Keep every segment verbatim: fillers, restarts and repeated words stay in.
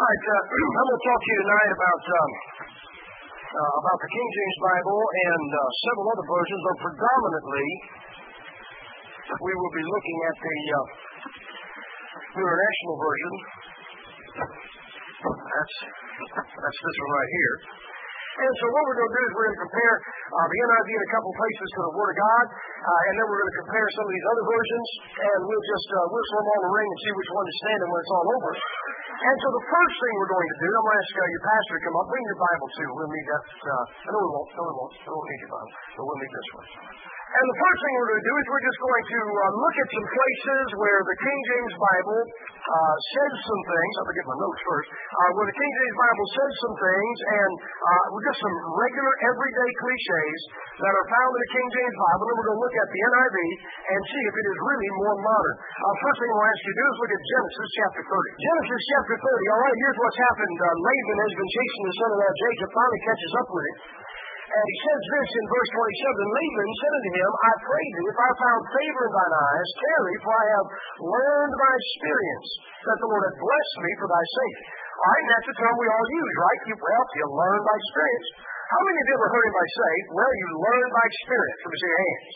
All right, uh, I'm going to talk to you tonight about um, uh, about the King James Bible and uh, several other versions, but predominantly we will be looking at the uh, New International Version. That's that's this one right here. And so what we're going to do is we're going to compare uh, the N I V in a couple places to the Word of God, uh, and then we're going to compare some of these other versions, and we'll just uh, whistle them on the ring and see which one is standing when it's all over. And so the first thing we're going to do, I'm going to ask uh, your pastor to come up. Bring your Bible too. We'll need that. Uh, no, we won't. No, we won't. We won't need your Bible, but we'll need this one. And the first thing we're going to do is we're just going to uh, look at some places where the King James Bible uh, says some things. I'm going to get my notes first. Uh, where the King James Bible says some things, and uh, we're just some regular, everyday cliches that are found in the King James Bible. And we're going to look at the N I V and see if it is really more modern. Uh, first thing we'll ask you to do is look at Genesis chapter thirty. Genesis chapter thirty. All right, here's what's happened. Uh, Laban has been chasing the son of that Jacob, finally catches up with him. And he says this in verse twenty-seven, Laban said unto him, I pray thee, if I found favor in thine eyes, tarry, for I have learned by experience that the Lord hath blessed me for thy sake. All right, and that's the term we all use, right? You, well, you learn by experience. How many of you ever heard anybody say, well, you learn by experience? Let me see your hands.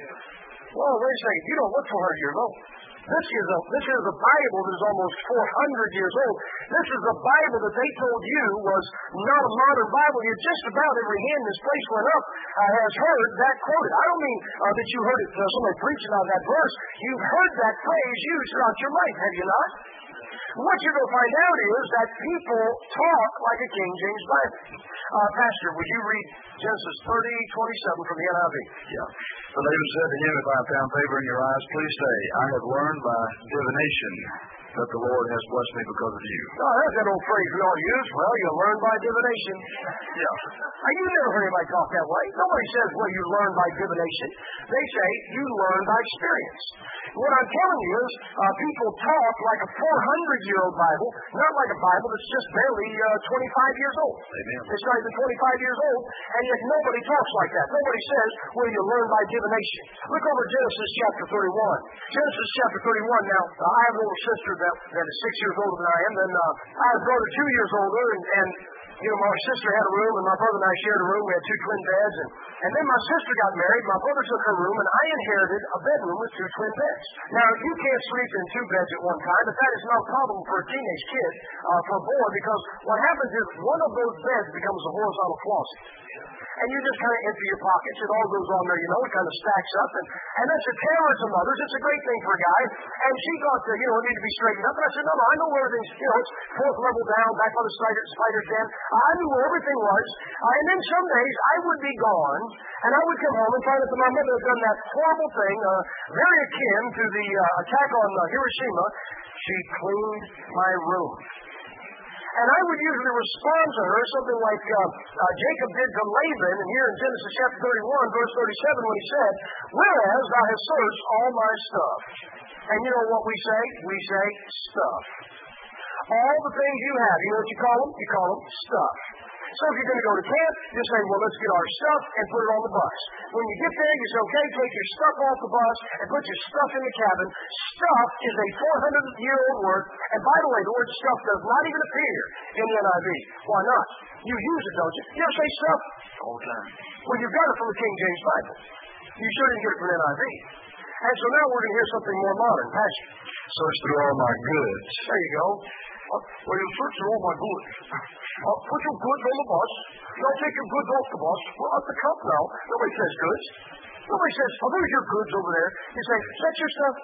Well, wait a second. You don't look four hundred years old. This is a this is a Bible that is almost four hundred years old. This is a Bible that they told you was not a modern Bible. Yet just about every hand in this place went up uh, has heard that quoted. I don't mean uh, that you heard it uh, somebody preaching on that verse. You've heard that phrase used throughout your life, have you not? What you're going to find out is that people talk like a King James Bible. Uh, Pastor, would you read Genesis thirty twenty-seven from the N I V? Yeah. But Laban said to him, if I have found favor in your eyes, please say, I have learned by divination that the Lord has blessed me because of you. Oh, that's that old phrase we all use. Well, you learn by divination. Yeah. Now, you never heard anybody talk that way. Nobody says, well, you learn by divination. They say, you learn by experience. What I'm telling you is, uh, people talk like a four hundred year old Bible, not like a Bible that's just barely uh, twenty-five years old. Amen. It's not even twenty-five years old, and yet nobody talks like that. Nobody says, well, you learn by divination. Look over Genesis chapter thirty-one. Genesis chapter thirty-one. Now, uh, I have a little sister that, that is six years older than I am, and uh, I have a brother two years older, and, and you know, my sister had a room, and my brother and I shared a room. We had two twin beds, and, and then my sister got married. My brother took her room, and I inherited a bedroom with two twin beds. Now, you can't sleep in two beds at one time, but that is no problem for a teenage kid, uh, for a boy, because what happens is one of those beds becomes a horizontal closet. And you just kind of empty your pockets. It all goes on there, you know. It kind of stacks up. And, and that's a terror to mothers. It's a great thing for a guy. And she thought that, you know, it needed to be straightened up. And I said, no, no, I know where everything's, you know, it's fourth level down, back on the spider, spider's den. I knew where everything was. Uh, and then some days I would be gone, and I would come home and find out that my mother had done that horrible thing, uh, very akin to the uh, attack on uh, Hiroshima. She cleaned my room. And I would usually respond to her something like uh, uh, Jacob did to Laban, and here in Genesis chapter thirty-one, verse thirty-seven, when he said, whereas thou hast searched all my stuff. And you know what we say? We say stuff. All the things you have, you know what you call them? You call them stuff. So if you're going to go to camp, you say, well, let's get our stuff and put it on the bus. When you get there, you say, okay, take your stuff off the bus and put your stuff in the cabin. Stuff is a four hundred year old word. And by the way, the word stuff does not even appear in the N I V. Why not? You use it, don't you? You ever say stuff? All the time. Well, you've got it from the King James Bible. You sure didn't get it from the N I V. And so now we're going to hear something more modern. Pastor. Search through all my goods. There you go. Well, you search through all my goods. I'll put your goods on the bus. Don't take your goods off the bus. We're up the cup now. Nobody says goods. Nobody says, oh, there's your goods over there. You say, is that your stuff?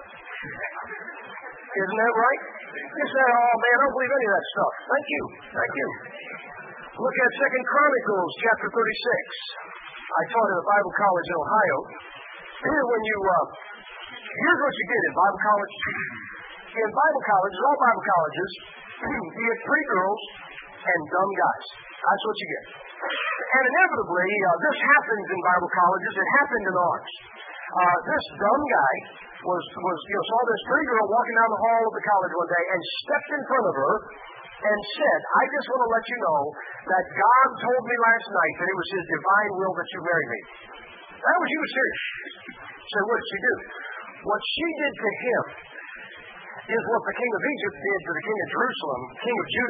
Isn't that right? You say, oh, man, I don't believe any of that stuff. Thank you. Thank you. Look at Second Chronicles chapter thirty-six. I taught at a Bible college in Ohio. Here, when you, uh, here's what you get in Bible college. In Bible colleges, all Bible colleges, you get three girls and dumb guys. That's what you get. And inevitably, uh, this happens in Bible colleges. It happened in ours. Uh, this dumb guy was, was, you know, saw this pretty girl walking down the hall of the college one day and stepped in front of her and said, I just want to let you know that God told me last night that it was His divine will that you marry me. That was, he was serious. So what did she do? What she did to him is what the king of Egypt did to the king of Jerusalem, king of Judah,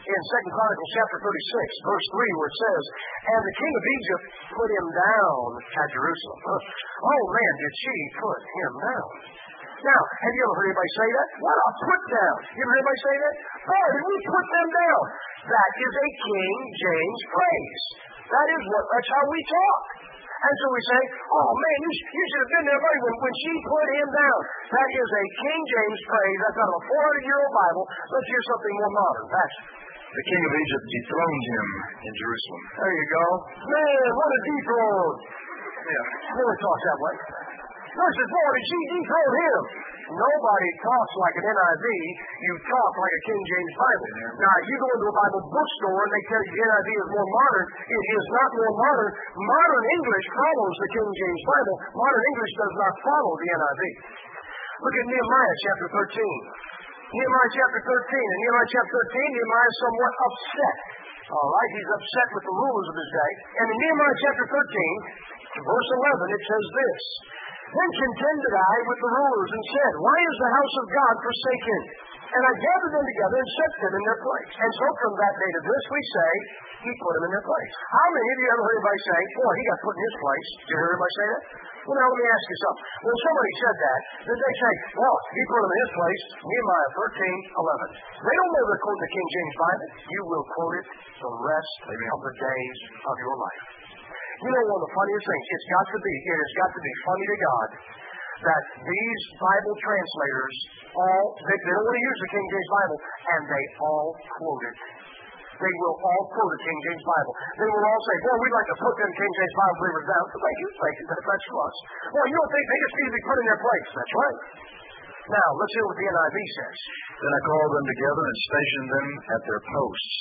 in Second Chronicles chapter thirty-six, verse three, where it says, and the king of Egypt put him down at Jerusalem. Oh man, did she put him down. Now, have you ever heard anybody say that? What a put down. You ever heard anybody say that? Boy, did we put them down. That is a King James phrase. That is what, that's how we talk. And so we say, oh man, you, you should have been there, buddy, when, when she put him down. That is a King James phrase. That's out of a four hundred year old Bible. Let's hear something more modern. That's the king of Egypt dethroned him in Jerusalem. There you go. Man, what a dethrone. Yeah, never talks that way. Verses four, did she dethrone him? Nobody talks like an N I V. You talk like a King James Bible. Now, if you go into a Bible bookstore and they tell you the N I V is more modern, it is not more modern. Modern English follows the King James Bible. Modern English does not follow the N I V. Look at Nehemiah chapter thirteen. Nehemiah chapter thirteen. In Nehemiah chapter thirteen, Nehemiah is somewhat upset. All right, he's upset with the rulers of his day. And in Nehemiah chapter thirteen, verse eleven, it says this. Then contended I with the rulers and said, why is the house of God forsaken? And I gathered them together and set them in their place. And so from that day to this we say, he put them in their place. How many of you ever heard anybody say, boy, he got put in his place? Did you hear anybody say that? Well, now let me ask you something. When somebody said that, did they say, well, he put him in his place, Nehemiah thirteen eleven. They don't know they're quoting the King James Bible. You will quote it the rest of the days of your life. You know, one of the funniest things, it's got to be, it has got to be funny to God that these Bible translators all, they, they don't want to use the King James Bible, and they all quote it. They will all quote the King James Bible. They will all say, boy, we'd like to put them King James Bible believers down. So thank you, thank you, that, that's for us. Well, you don't think they just need to be put in their place. That's right. Now, let's hear what the N I V says. Then I called them together and stationed them at their posts.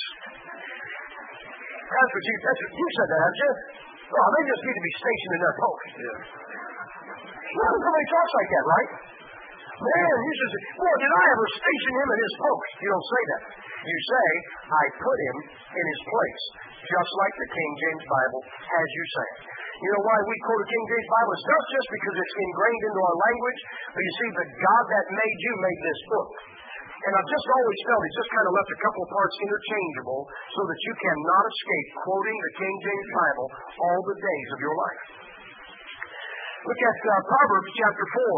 That's what you, that's what you said that, haven't you? Well, they just need to be stationed in their post. Yeah. Well, somebody talks like that, right? Man, you should say, well, did I ever station him in his post? You don't say that. You say, I put him in his place, just like the King James Bible has you say it. You know why we quote the King James Bible? It's not just because it's ingrained into our language, but you see, the God that made you made this book. And I've just always felt he's just kind of left a couple of parts interchangeable so that you cannot escape quoting the King James Bible all the days of your life. Look at uh, Proverbs chapter four.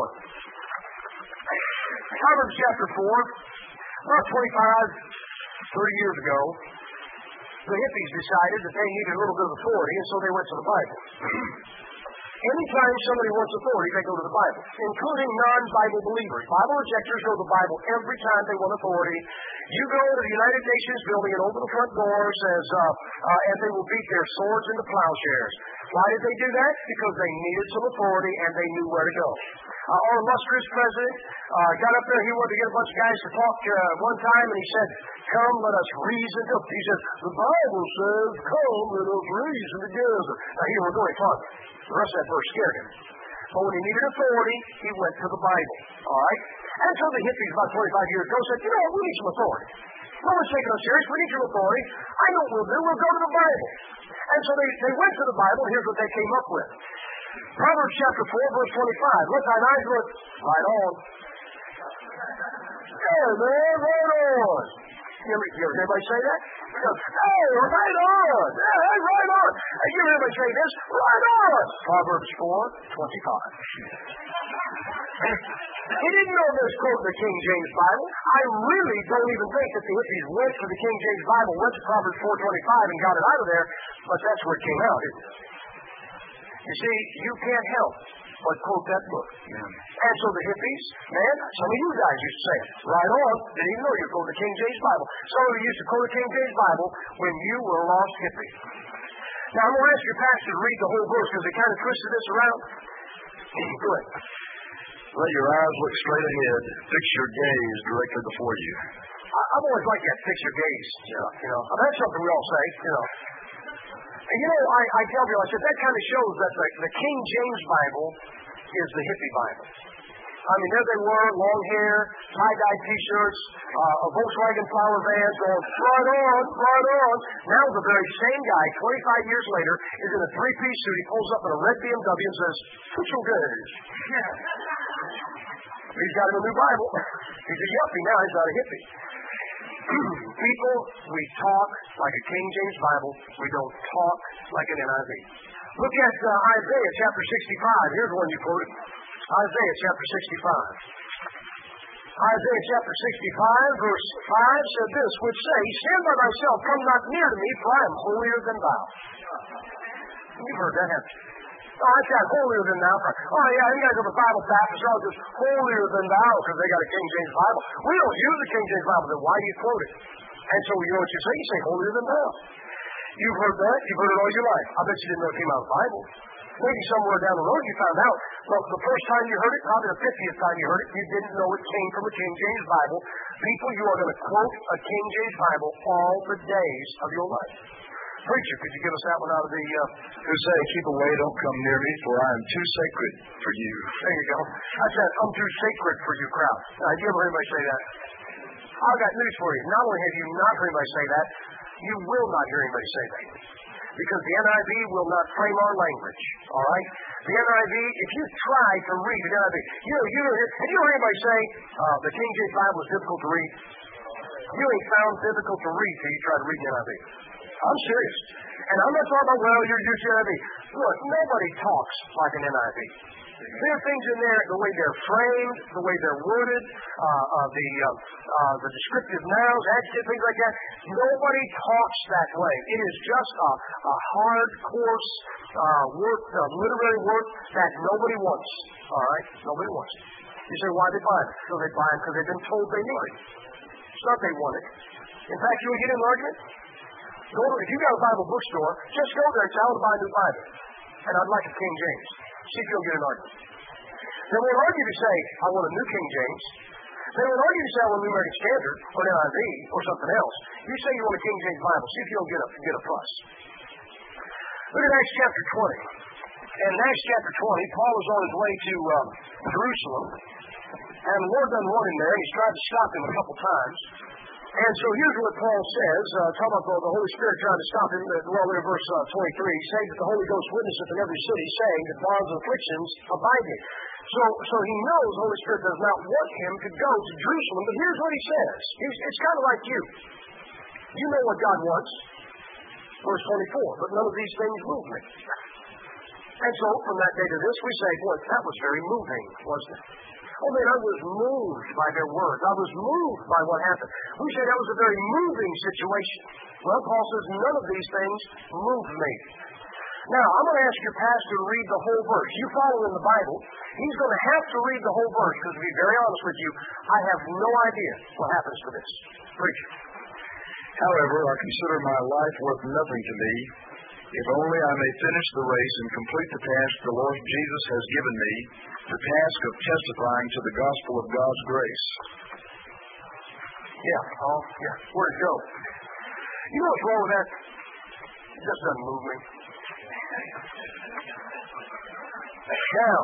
Proverbs chapter four, about twenty-five, thirty years ago, the hippies decided that they needed a little bit of authority, and so they went to the Bible. Anytime somebody wants authority, they go to the Bible, including non-Bible believers. Bible rejectors go to the Bible every time they want authority. You go to the United Nations building and open the front door, says, uh, uh, and they will beat their swords into plowshares. Why did they do that? Because they needed some authority and they knew where to go. Uh, our illustrious president uh, got up there. He wanted to get a bunch of guys to talk uh, one time, and he said, come, let us reason. He said, the Bible says, come, let us reason together. Now, he was really fun. The rest of that verse scared him. But when he needed authority, he went to the Bible. All right? And so the hippies about twenty-five years ago said, you know what, we need some authority. No one's taking us serious. We need some authority. I know what we'll do. We'll go to the Bible. And so they, they went to the Bible. Here's what they came up with. Proverbs chapter four, verse twenty-five. Let thine eyes look right on. Hey, man, right on. You ever, you ever hear anybody say that? Goes, hey, right on. Yeah, hey, right on. Hey, you ever hear anybody say this? Right on. Proverbs four, twenty-five. He didn't know this quote in the King James Bible. I really don't even think that the hippies went to the King James Bible, went to Proverbs four twenty-five and got it out of there, but that's where it came out, isn't it? You see, you can't help but quote that book. Yeah. And so the hippies, man, some of you guys used to say it. Right on. Didn't even know you quote the King James Bible. Some of you used to quote the King James Bible when you were a lost hippie. Now, I'm going to ask your pastor to read the whole verse because they kind of twisted this around. Go ahead. Let your eyes look straight ahead. Fix your gaze directly before you. I, I've always liked that, fix your gaze. Yeah. You know, that's something we all say, you know. And you know, I, I tell you, I said, that kind of shows that the, the King James Bible is the hippie Bible. I mean, there they were, long hair, tie-dye T-shirts, uh, a Volkswagen flower van going, right on, right on. Now the very same guy, twenty-five years later, is in a three-piece suit. He pulls up in a red B M W and says, fix your gaze. He's got him a new Bible. He's a yuppie now. He's not a hippie. People, we talk like a King James Bible. We don't talk like an N I V. Look at uh, Isaiah chapter sixty-five. Here's one you quoted. Isaiah chapter sixty-five. Isaiah chapter sixty-five, verse five said this, which say, stand by thyself, come not near to me, for I am holier than thou. You've heard that, haven't you? Oh, I got holier than thou. Oh, yeah, you guys are the Bible Baptists are all just holier than thou because they got a King James Bible. We don't use the King James Bible, then why do you quote it? And so you know what you say? You say holier than thou. You've heard that. You've heard it all your life. I bet you didn't know it came out of the Bible. Maybe somewhere down the road you found out. Well, the first time you heard it, probably the fiftieth time you heard it, you didn't know it came from a King James Bible. People, you are going to quote a King James Bible all the days of your life. Preacher, could you give us that one out of the... Uh, who say, keep away, don't come near me, for I am too sacred for you. There you go. That's that I'm too sacred for you crowd. Now, have you ever heard anybody say that? I've got news for you. Not only have you not heard anybody say that, you will not hear anybody say that. Because the N I V will not frame our language. All right? The N I V, if you try to read the N I V, you know, you have you heard anybody say uh, the King James Bible is difficult to read? You ain't found difficult to read till you try to read the N I V. I'm serious. And I'm not talking about, well, you're used to N I V. Look, nobody talks like an N I V. There are things in there, the way they're framed, the way they're worded, uh, uh, the uh, uh, the descriptive nouns, adjectives, things like that. Nobody talks that way. It is just a, a hard, coarse uh, work, uh, literary work that nobody wants. All right? Nobody wants it. You say, why they buy it? So they buy it because they've been told they need it. It's not they want it. In fact, you would get in an argument. Go to, if you got a Bible bookstore, just go there and say, I want to buy a new Bible. And I'd like a King James. See if you'll get an argument. They won't argue to say, I want a new King James. They won't argue to say, I want a New American Standard or an N I V or something else. You say you want a King James Bible. See if you'll get a, get a fuss. Look at Acts chapter twenty. And in Acts chapter twenty, Paul was on his way to um, Jerusalem. And the Lord done one in there, and he's tried to stop him a couple times. And so here's what Paul says, uh, talking about the Holy Spirit trying to stop him. Well, in verse uh, twenty-three, he says that the Holy Ghost witnesseth in every city, saying that bonds and afflictions abide him. So, so he knows the Holy Spirit does not want him to go to Jerusalem, but here's what he says. He's, it's kind of like you. You know what God wants. Verse twenty-four, but none of these things move me. And so, from that day to this, we say, boy, that was very moving, wasn't it? Oh, man, I was moved by their words. I was moved by what happened. We say that was a very moving situation. Well, Paul says, none of these things move me. Now, I'm going to ask your pastor to read the whole verse. You follow in the Bible. He's going to have to read the whole verse, because to be very honest with you, I have no idea what happens to this. Preacher. However, I consider my life worth nothing to me, if only I may finish the race and complete the task the Lord Jesus has given me, the task of testifying to the gospel of God's grace. Yeah, oh, yeah. Where'd it go? You know what's wrong with that? It just doesn't move me. Now,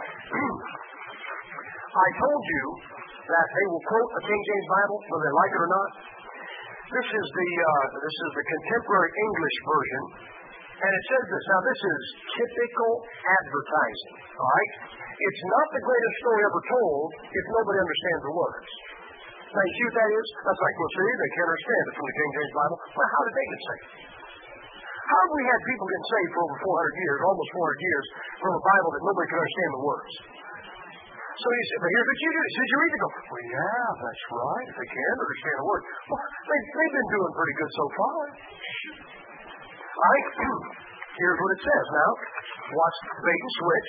I told you that they will quote the King James Bible, whether they like it or not. This is the uh, this is the contemporary English version. And it says this. Now, this is typical advertising, all right? It's not the greatest story ever told if nobody understands the words. Now, you see what that is? That's like, well, see, they can't understand it from the King James Bible. Well, how did they get saved? How have we had people getting saved for over four hundred years, almost four hundred years, from a Bible that nobody could understand the words? So you say, but here's what you do. Did you read it? Go, well, yeah, that's right. If they can't understand the words. Well, they, they've been doing pretty good so far. All right, here's what it says now. Watch bait and switch.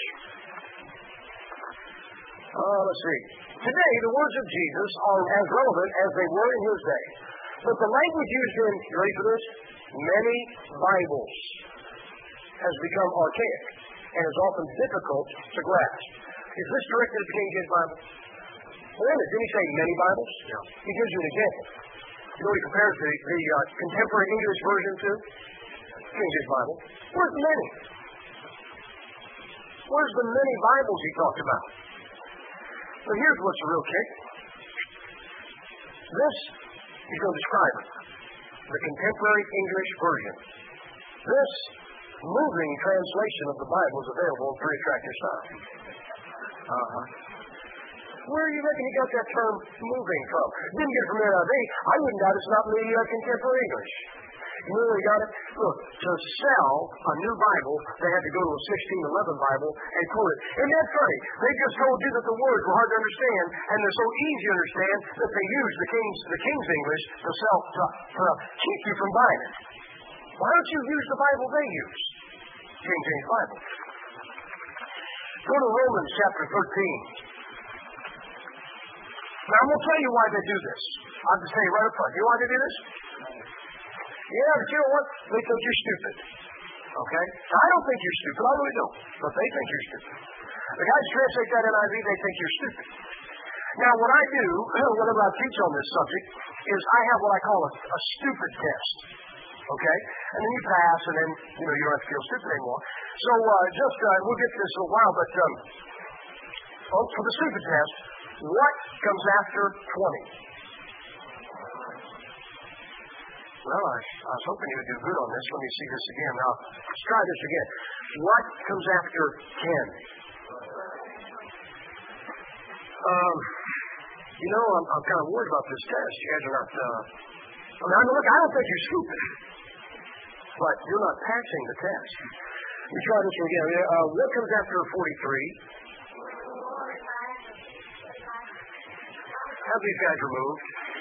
Uh, let's see. Today, the words of Jesus are as relevant as they were in his day. But the language used in, you ready for this? Many Bibles has become archaic and is often difficult to grasp. Is this directed at the King James Bible? Wait a minute, didn't he say many Bibles? Yeah. He gives you an example. You know what he compares the, the uh, contemporary English version to? King James Bible. Where's the many? Where's the many Bibles he talked about? But here's what's the real kick. This, he's going to describe it. The contemporary English version. This moving translation of the Bible is available in pretty attractive style. Uh-huh. Where do you reckon he got that term moving from? Didn't get it from N I V. I wouldn't doubt it's not in the uh, contemporary English. You know where he got it? Look, to sell a new Bible, they had to go to a sixteen eleven Bible and quote it. Isn't that funny? They just told you that the words were hard to understand, and they're so easy to understand that they use the King's, the King's English to sell, to, to keep you from buying it. Why don't you use the Bible they use? King James Bible. Go to Romans chapter thirteen. Now, I'm going to tell you why they do this. I'll just tell you right up front. You know why they do this? Yeah, but you know what? They think you're stupid. Okay? Now, I don't think you're stupid. I really don't. But they think you're stupid. The guys translate that N I V, they think you're stupid. Now, what I do, whenever I teach on this subject, is I have what I call a, a stupid test. Okay? And then you pass, and then, you know, you don't have to feel stupid anymore. So, uh, just, uh, we'll get to this in a while, but, um, oh, for the stupid test, what comes after twenty? Well, I, I was hoping you would do good on this. Let me see this again. Now, let's try this again. What comes after ten? Um, you know, I'm, I'm kind of worried about this test. You guys are not, uh, I mean, I mean, look, I don't think you're stupid, but you're not passing the test. We try this one again. Uh, what comes after forty-three? Have these guys removed?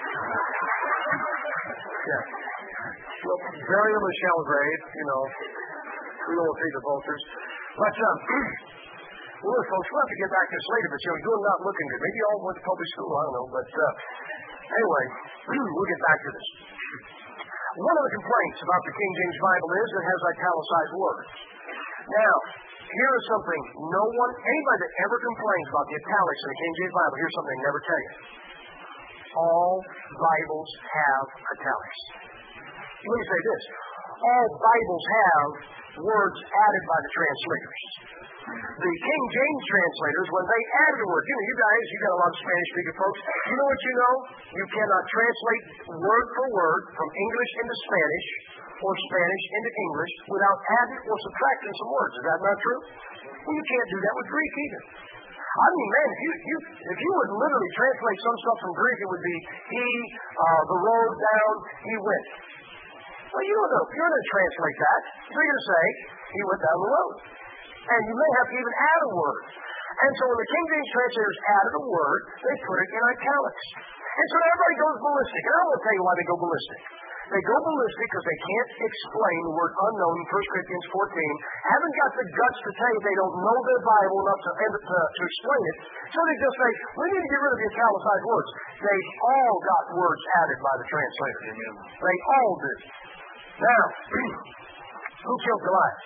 Yeah. Well, bury them in a shallow grave, you know. We don't want to feed the vultures. But, um, well, look, folks, we'll have to get back to this later, but, you know, you're not looking good. Maybe you all went to public school, I don't know. But, uh, anyway, we'll get back to this. One of the complaints about the King James Bible is it has italicized words. Now, here is something no one, anybody that ever complains about the italics in the King James Bible, here's something they never tell you. All Bibles have italics. Let me say this. All Bibles have words added by the translators. The King James translators, when they added a word, you know, you guys, you got a lot of Spanish-speaking folks. You know what you know? You cannot translate word for word from English into Spanish or Spanish into English without adding or subtracting some words. Is that not true? Well, you can't do that with Greek either. I mean, man, if you, you if you would literally translate some stuff from Greek, it would be he, uh, the road down, he went. Well, you don't know. You're going to translate that. You're going to say, he went down the road. And you may have to even add a word. And so when the King James translators added a word, they put it in italics. And so everybody goes ballistic. And I won't tell you why they go ballistic. They go ballistic because they can't explain the word unknown in First Corinthians fourteen, haven't got the guts to tell you they don't know their Bible enough to, to, to explain it. So they just say, we need to get rid of the italicized words. They all got words added by the translators. They all do. Now, who killed Goliath?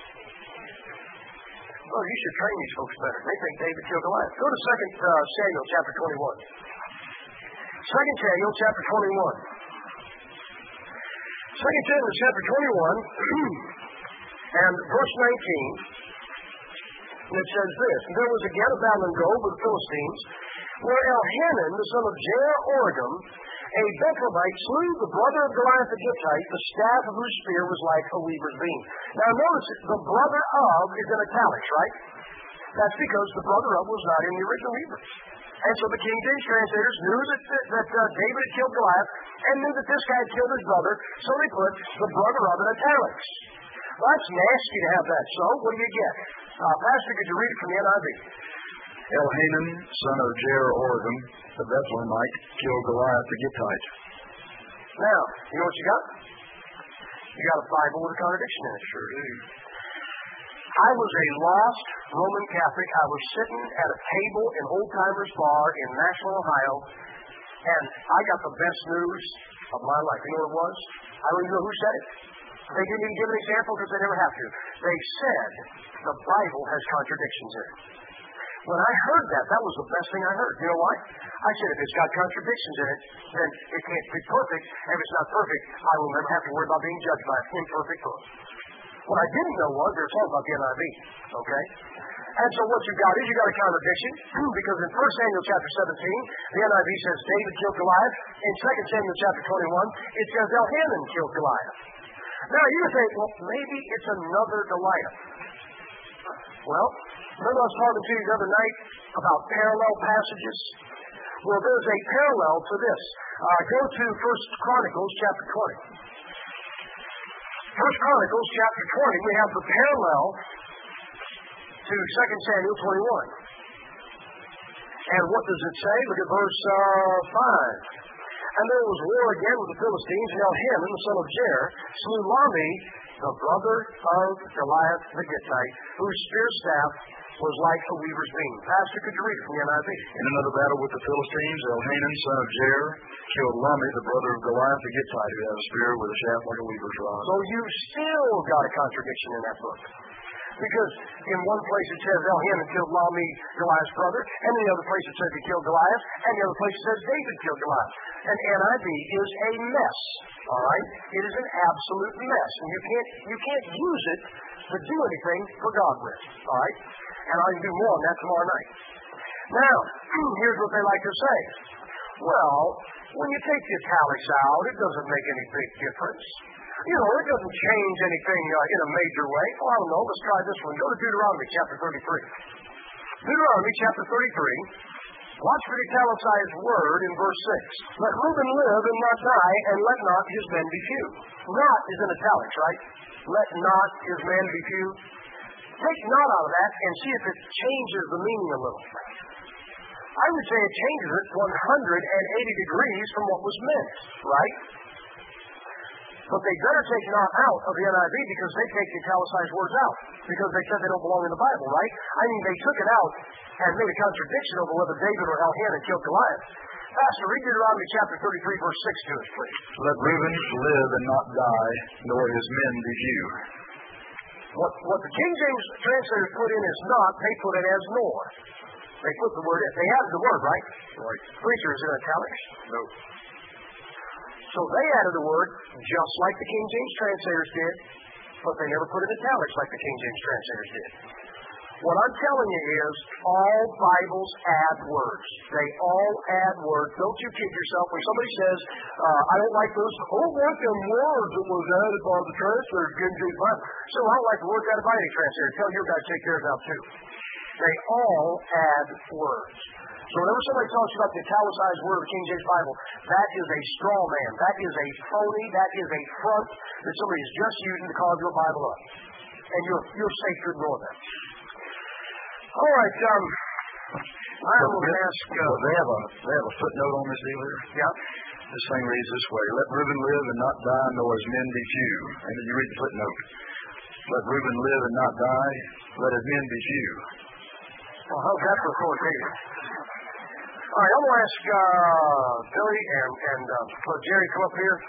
Well, you should train these folks better. They think David killed Goliath. Go to Second uh, Samuel chapter twenty-one. Second Samuel chapter twenty-one. Second Samuel chapter twenty-one and verse nineteen. And it says this: There was again a battle in Gob with the Philistines, where Elhanan, the son of Jair-Oregim, a Bethlehemite, slew the brother of Goliath the Gittite, the staff of whose spear was like a weaver's beam. Now notice it, the brother of is in italics, right? That's because the brother of was not in the original Hebrew. And so the King James translators knew that, that, that uh, David had killed Goliath and knew that this guy had killed his brother, so they put the brother of in italics. Well, that's nasty to have that. So, what do you get? Uh, Pastor, could you read it from the N I V? Elhanan, son of Jair-Oregim, the Bethlehemite, killed Goliath the Gittite. Now, you know what you got? You got a Bible with a contradiction in it. Sure do. I was a lost Roman Catholic. I was sitting at a table in Old Timers Bar in Nashville, Ohio, and I got the best news of my life. You know what it was? I don't even know who said it. They didn't even give an example because they never have to. They said the Bible has contradictions in it. When I heard that, that was the best thing I heard. You know why? I said, if it's got contradictions in it, then it can't be perfect. And if it's not perfect, I will never have to worry about being judged by an imperfect book. What I didn't know was they were talking about the N I V. Okay? And so what you got is you got a contradiction, because in First Samuel chapter seventeen, the N I V says David killed Goliath. In Second Samuel chapter twenty-one, it says Elhanan killed Goliath. Now you think, well, maybe it's another Goliath. Well, Remember I was talking to you the other night about parallel passages? Well, there's a parallel to this. Uh, go to First Chronicles chapter twenty. First Chronicles chapter twenty, we have the parallel to Second Samuel twenty-one. And what does it say? Look at verse uh, five. And there was war again with the Philistines, and Elhanan, the son of Jair, slew Lahmi, the brother of Goliath the Gittite, whose spear staff was like a weaver's beam. Pastor, could you read it from the N I V? In another battle with the Philistines, Elhanan, son of Jair, killed Lahmi, the brother of Goliath the Gittite, who had a spear with a shaft like a weaver's rod. So you've still got a contradiction in that book. Because in one place it says Elhanan killed Lahmi, Goliath's brother, and in the other place it says he killed Goliath, and the other place it says David killed Goliath. And N I V is a mess, all right? It is an absolute mess, and you can't you can't use it to do anything for God with, all right? And I can do more on that tomorrow night. Now, here's what they like to say. Well, when you take the italics out, it doesn't make any big difference. You know, it doesn't change anything uh, in a major way. Oh, I don't know. Let's try this one. Go to Deuteronomy chapter thirty-three. Deuteronomy chapter thirty-three. Watch for the italicized word in verse six. Let Reuben live and not die, and let not his men be few. Not is in italics, right? Let not his men be few. Take not out of that and see if it changes the meaning a little. I would say it changes it one hundred eighty degrees from what was meant, right? But they better take not out of the N I V because they take the italicized words out because they said they don't belong in the Bible, right? I mean, they took it out and made a contradiction over whether David or Elhanan killed Goliath. Pastor, read Deuteronomy chapter thirty-three, verse six to us, please. Let Reuben live and not die, nor his men be few. What, what the King James translators put in is not, they put it as nor. They put the word in. They added the word, right? Right. Preacher, is it italics? No. So they added the word just like the King James translators did, but they never put it in italics like the King James translators did. What I'm telling you is all Bibles add words. They all add words. Don't you kid yourself. When somebody says, uh, I don't like those, I don't like them words that was added by the translators, King James Bible. So I don't like the words added by any translator. Tell your guy to take theirs out too. They all add words. So whenever somebody talks about the italicized word of the King James Bible, that is a straw man. That is a phony. That is a front that somebody is just using to call your Bible up. And you're, you're safe to ignore that. All right, um, I'm going to ask... Uh, well, they, have a, they have a footnote on this deal here. Yeah. This thing reads this way. Let Reuben live and not die, nor his men be few. And then you read the footnote. Let Reuben live and not die, let his men be few. Well, how's that for authoritative? All right, I'm going to ask uh, Billy and, and uh, Jerry come up here.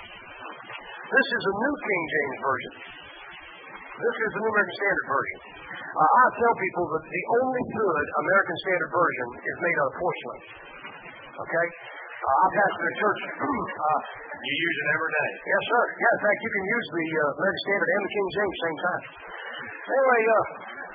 This is a New King James Version. This is the New American Standard Version. Uh, I tell people that the only good American Standard Version is made out of porcelain. Okay? Uh, I pastor a church. uh, You use it every day. Yes, sir. Yeah, in fact, you can use the uh, American Standard and the King James at the same time. Anyway, uh,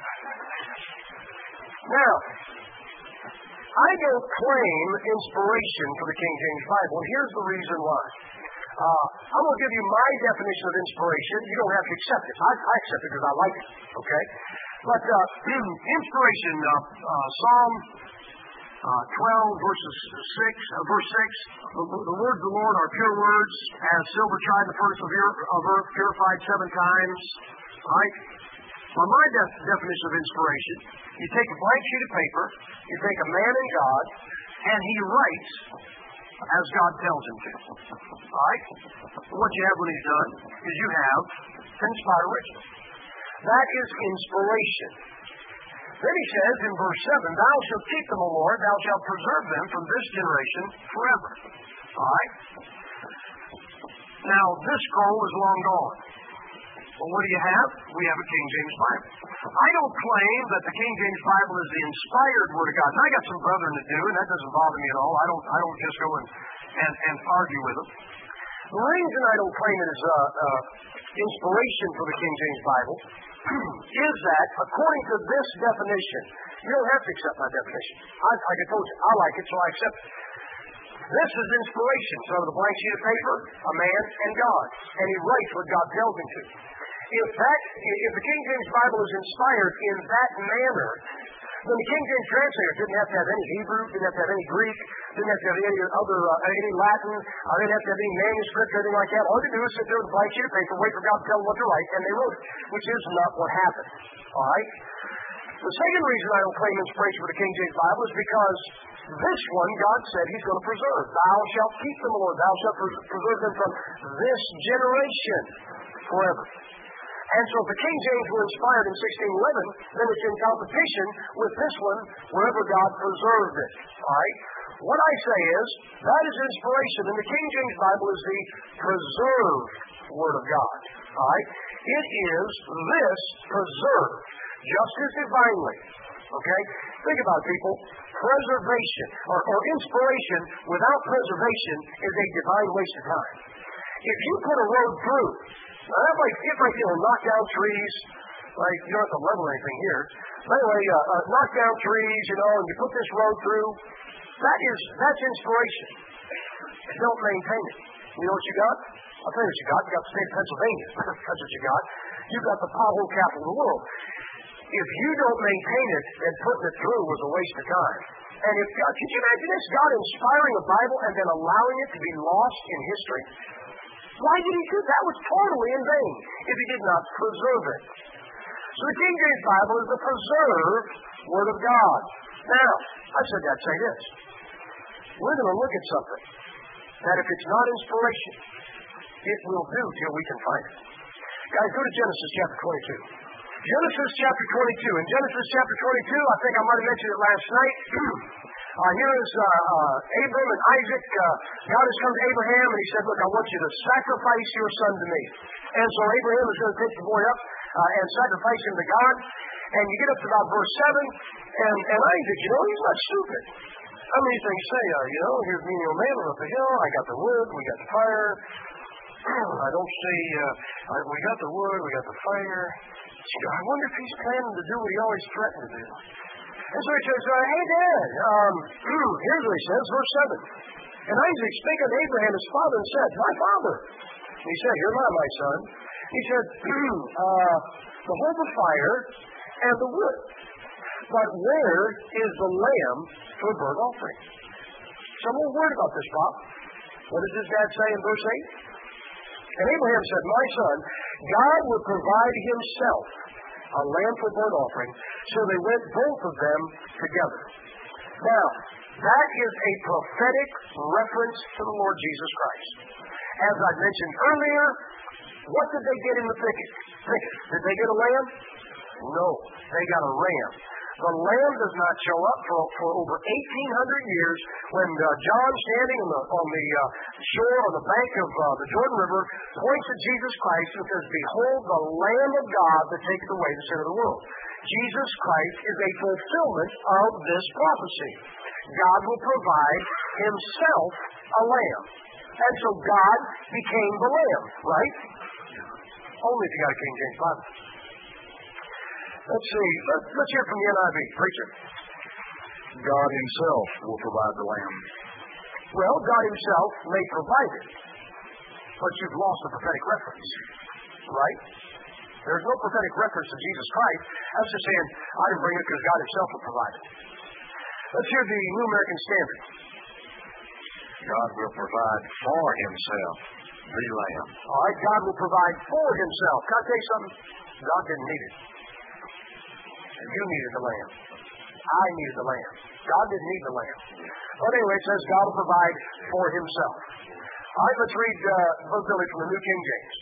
now, I don't claim inspiration for the King James Bible, and here's the reason why. Uh, I'm going to give you my definition of inspiration. You don't have to accept it. I, I accept it because I like it, okay? But uh, inspiration, uh, uh, Psalm uh, twelve, verses six, uh, verse six, the, the words of the Lord are pure words, as silver tried in the furnace of, of earth, purified seven times. All right? Well, my def- definition of inspiration, you take a blank sheet of paper, you take a man and God, and he writes as God tells him to. All right? What you have when he's done is you have an inspired original. That is inspiration. Then he says in verse seven, Thou shalt keep them, O Lord, thou shalt preserve them from this generation forever. All right? Now, this scroll is long gone. Well, what do you have? We have a King James Bible. I don't claim that the King James Bible is the inspired Word of God. And I got some brethren that do, and that doesn't bother me at all. I don't I don't just go and, and, and argue with them. The reason I don't claim it as uh, uh, inspiration for the King James Bible is that, according to this definition, you don't have to accept my definition. I, like I told you, I like it, so I accept it. This is inspiration. So, the blank sheet of paper, a man and God. And he writes what God tells him to. if that, if the King James Bible is inspired in that manner, then the King James translator didn't have to have any Hebrew, didn't have to have any Greek, didn't have to have any other, uh, any Latin, uh, didn't have to have any manuscript or anything like that. All they do is sit there with a blank sheet of paper, wait for God to tell them what to write, and they wrote it, which is not what happened. All right? The second reason I don't claim inspiration for the King James Bible is because this one, God said He's going to preserve. Thou shalt keep them, Lord. Thou shalt pres- preserve them from this generation forever. And so if the King James were inspired in sixteen eleven, then it's in competition with this one wherever God preserved it. All right? What I say is, that is inspiration, and the King James Bible is the preserved Word of God. All right? It is this preserved, just as divinely. Okay? Think about it, people. Preservation, or, or inspiration without preservation is a divine waste of time. If you put a road through, now that might, it might, you know, knock down trees, like, you don't have to level anything here. But anyway, uh, uh, knock down trees, you know, and you put this road through, that is, that's inspiration. Don't maintain it. You know what you got? I'll tell you what you got. You got the state of Pennsylvania. That's what you got. You got the pothole capital of the world. If you don't maintain it, then putting it through was a waste of time. And if God, could you imagine this? God inspiring a Bible and then allowing it to be lost in history? Why did He do that? That was totally in vain if He did not preserve it. So the King James Bible is the preserved Word of God. Now, I said that to say this. We're going to look at something that if it's not inspiration, it will do till we can find it. Guys, go to Genesis chapter twenty-two. Genesis chapter twenty-two. In Genesis chapter twenty-two, I think I might have mentioned it last night. uh, here is uh, uh, Abram and Isaac. Uh, God has come to Abraham and He said, look, I want you to sacrifice your son to me. And so Abraham is going to take the boy up uh, and sacrifice him to God. And you get up to about verse seven, and, and Isaac, you know, he's not stupid. How many things say, uh, you know, here's me and your man up the hill, I got the wood, we got the fire. I don't see, uh, we got the wood, we got the fire. I wonder if he's planning to do what he always threatened to do. And so he says, uh, hey, Dad, um, here's what he says, verse seven. And Isaac spake unto Abraham his father and said, my father. And he said, here am I, my son. He said, uh, behold the fire and the wood. But where is the lamb for a burnt offering? Some more word about this, Pop. What does his dad say in verse eight? And Abraham said, my son, God will provide Himself a lamb for burnt offering. So they went both of them together. Now, that is a prophetic reference to the Lord Jesus Christ. As I mentioned earlier, what did they get in the thicket? thicket? Did they get a lamb? No, they got a ram. The lamb does not show up for, for over eighteen hundred years when uh, John, standing on the, on the uh, shore, on the bank of uh, the Jordan River, points at Jesus Christ and says, behold the Lamb of God that taketh away the sin of the world. Jesus Christ is a fulfillment of this prophecy. God will provide Himself a lamb. And so God became the lamb, right? Only if you got a King James Bible. Let's see. Let's, let's hear from the N I V. Preacher. God Himself will provide the lamb. Well, God Himself may provide it, but you've lost the prophetic reference, right? There's no prophetic reference to Jesus Christ. I was just saying, I didn't bring it because God Himself will provide it. Let's hear the New American Standard. God will provide for Himself the lamb. All right, God will provide for Himself. Can I tell you something? God didn't need it. You needed the lamb. I needed the lamb. God didn't need the lamb. But anyway, it says God will provide for Himself. All right, let's read uh, Brother Billy from the New King James.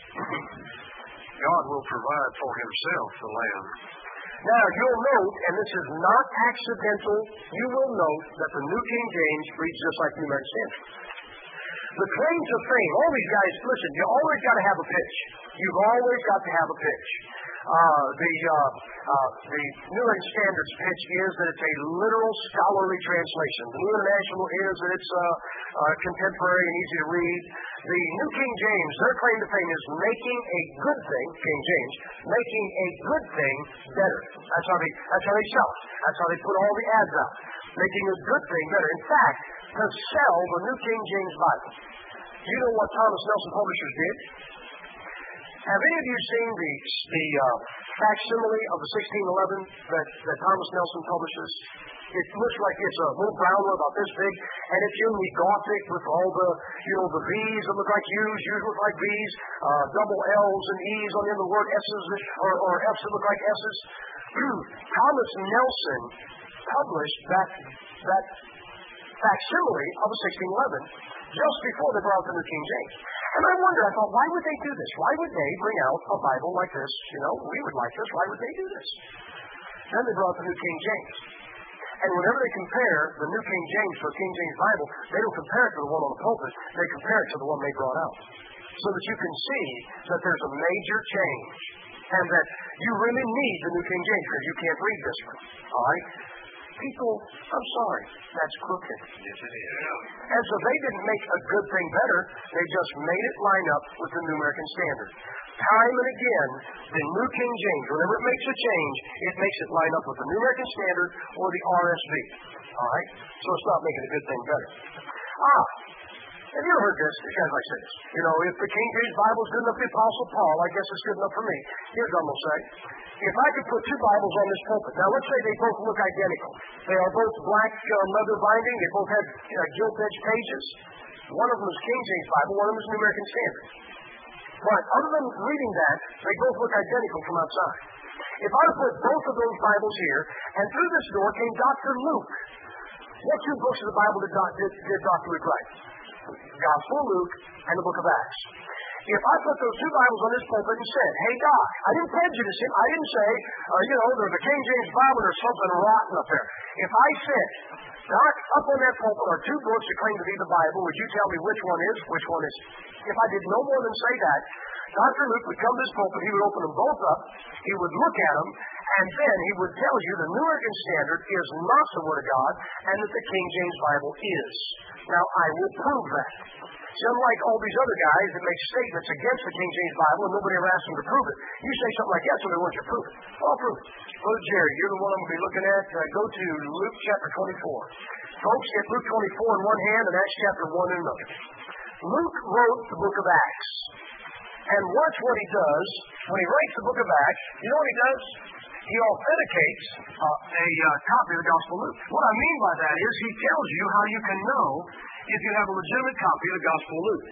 God will provide for Himself the lamb. Now, you'll note, and this is not accidental, you will note that the New King James reads just like the New American Standard. The claims of fame, all these guys, listen, you always got to have a pitch. You've always got to have a pitch. Uh, the, uh, uh, the New American Standard's pitch is that it's a literal scholarly translation. The New International is that it's uh, uh, contemporary and easy to read. The New King James, their claim to fame is making a good thing, King James, making a good thing better. That's how they, that's how they sell it. That's how they put all the ads out. Making a good thing better. In fact, to sell the New King James Bible. Do you know what Thomas Nelson Publishers did? Have any of you seen the the uh, facsimile of the sixteen eleven that, that Thomas Nelson publishes? It looks like it's a little brown one about this big, and it's in the Gothic with all the, you know, the V's that look like U's, U's look like V's, uh, double L's and E's on the end of the word, S's that, or, or F's that look like S's. Thomas Nelson published that that facsimile of the sixteen eleven just before they brought out the New King James. And I wonder, I thought, why would they do this? Why would they bring out a Bible like this? You know, we would like this. Why would they do this? Then they brought the New King James. And whenever they compare the New King James to a King James Bible, they don't compare it to the one on the pulpit. They compare it to the one they brought out. So that you can see that there's a major change. And that you really need the New King James because you can't read this one. All right? People, I'm sorry, that's crooked. Yes, it is. And so they didn't make a good thing better. They just made it line up with the New American Standard. Time and again, the New King James, whenever it makes a change, it makes it line up with the New American Standard or the R S V. All right? So it's not making a good thing better. Ah, have you ever heard this? It goes like this. You know, if the King James Bible is good enough for the Apostle Paul, I guess it's good enough for me. Here's what I'm going to say. If I could put two Bibles on this pulpit, now let's say they both look identical. They are both black uh, leather binding. They both have uh, gilt-edged pages. One of them is King James Bible. One of them is New American Standard. But other than reading that, they both look identical from outside. If I put both of those Bibles here, and through this door came Doctor Luke, what two books of the Bible did, did, did Doctor Luke write? The Gospel of Luke and the Book of Acts. If I put those two Bibles on this pulpit and said, hey, Doc, I didn't prejudice him. I didn't say, uh, you know, there's a King James Bible, there's something rotten up there. If I said, Doc, up on that pulpit are two books that claim to be the Bible, would you tell me which one is, which one isn't? If I did no more than say that, Doctor Luke would come to this pulpit, he would open them both up, he would look at them, and then he would tell you the New American Standard is not the Word of God, and that the King James Bible is. Now, I will prove that. See, unlike all these other guys that make statements against the King James Bible and nobody ever asks them to prove it, you say something like that, somebody wants you to prove it. Well, I'll prove it. Brother Jerry, you're the one I'm going to be looking at. Uh, go to Luke chapter twenty-four. Folks, get Luke twenty-four in one hand and Acts chapter one in another. Luke wrote the book of Acts. And watch what he does when he writes the book of Acts. You know what he does? He authenticates uh, a uh, copy of the Gospel of Luke. What I mean by that is he tells you how you can know if you have a legitimate copy of the Gospel of Luke.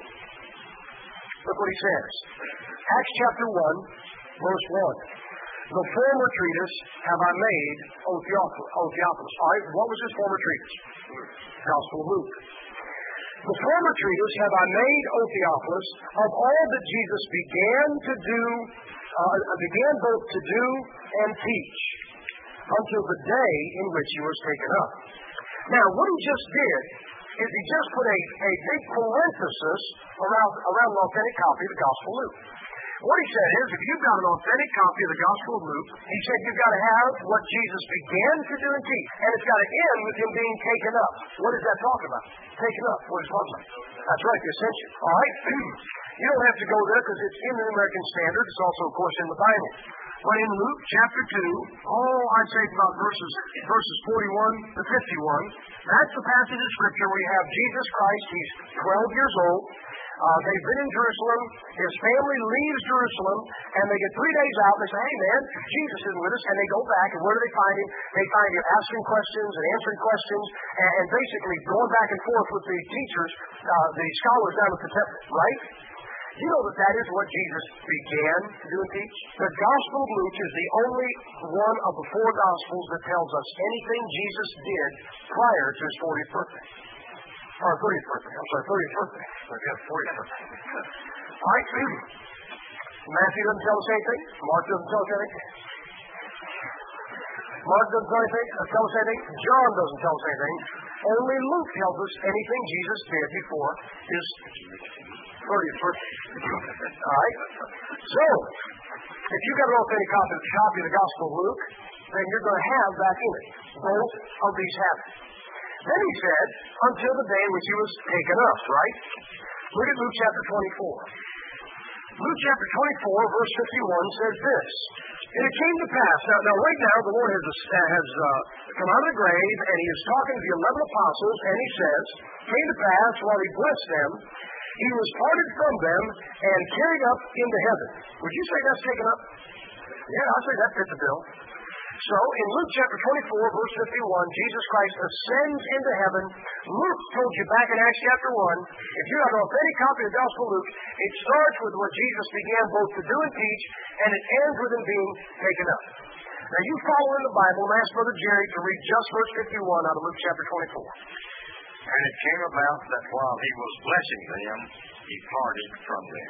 Look what he says. Acts chapter one, verse one. The former treatise have I made, O Theophilus. O Theophilus. All right, what was his former treatise? Gospel of Luke. The former treatise have I made, O Theophilus, of all that Jesus began to do, uh, began both to do and teach, until the day in which he was taken up. Now, what he just did is he just put a, a big parenthesis around, around an authentic copy of the Gospel of Luke. What he said is, if you've got an authentic copy of the Gospel of Luke, he said you've got to have what Jesus began to do and teach, and it's got to end with him being taken up. What does that talk about? Taken up. What is it talking about? That's right, the ascension. All right? You don't have to go there because it's in the American Standard. It's also, of course, in the Bible. But in Luke chapter two, oh, I'd say it's about verses, verses forty-one to fifty-one, that's the passage of Scripture where you have Jesus Christ. He's twelve years old. Uh, they've been in Jerusalem. His family leaves Jerusalem, and they get three days out. And they say, hey, man, Jesus isn't with us. And they go back, and where do they find him? They find him asking questions and answering questions, and, and basically going back and forth with the teachers, uh, the scholars down at the temple, right? You know that that is what Jesus began to do and teach? The Gospel of Luke is the only one of the four Gospels that tells us anything Jesus did prior to his fortieth birthday. Or thirtieth birthday. I'm sorry, thirtieth birthday. Yeah, fortieth birthday. All right. Matthew doesn't tell us anything. Mark doesn't tell us anything. Mark doesn't tell, anything, uh, tell us anything. John doesn't tell us anything. Only Luke tells us anything Jesus did before his thirtieth birthday. All right. So, if you've got an authentic copy, copy of the Gospel of Luke, then you're going to have that in it. Both of these have it. Then he said, until the day in which he was taken up, right? Look at Luke chapter twenty-four. Luke chapter twenty-four, verse fifty-one says this. And it came to pass. Now, now right now, the Lord has, has uh, come out of the grave, and he is talking to the eleven apostles, and he says, came to pass while he blessed them, He was parted from them and carried up into heaven. Would you say that's taken up? Yeah, I'll say that fits the bill. So, in Luke chapter twenty-four, verse fifty-one, Jesus Christ ascends into heaven. Luke told you back in Acts chapter one, if you have an authentic copy of the Gospel of Luke, it starts with what Jesus began both to do and teach, and it ends with him being taken up. Now, you follow in the Bible and ask Brother Jerry to read just verse fifty-one out of Luke chapter twenty-four. And it came about that while he was blessing them, he parted from them.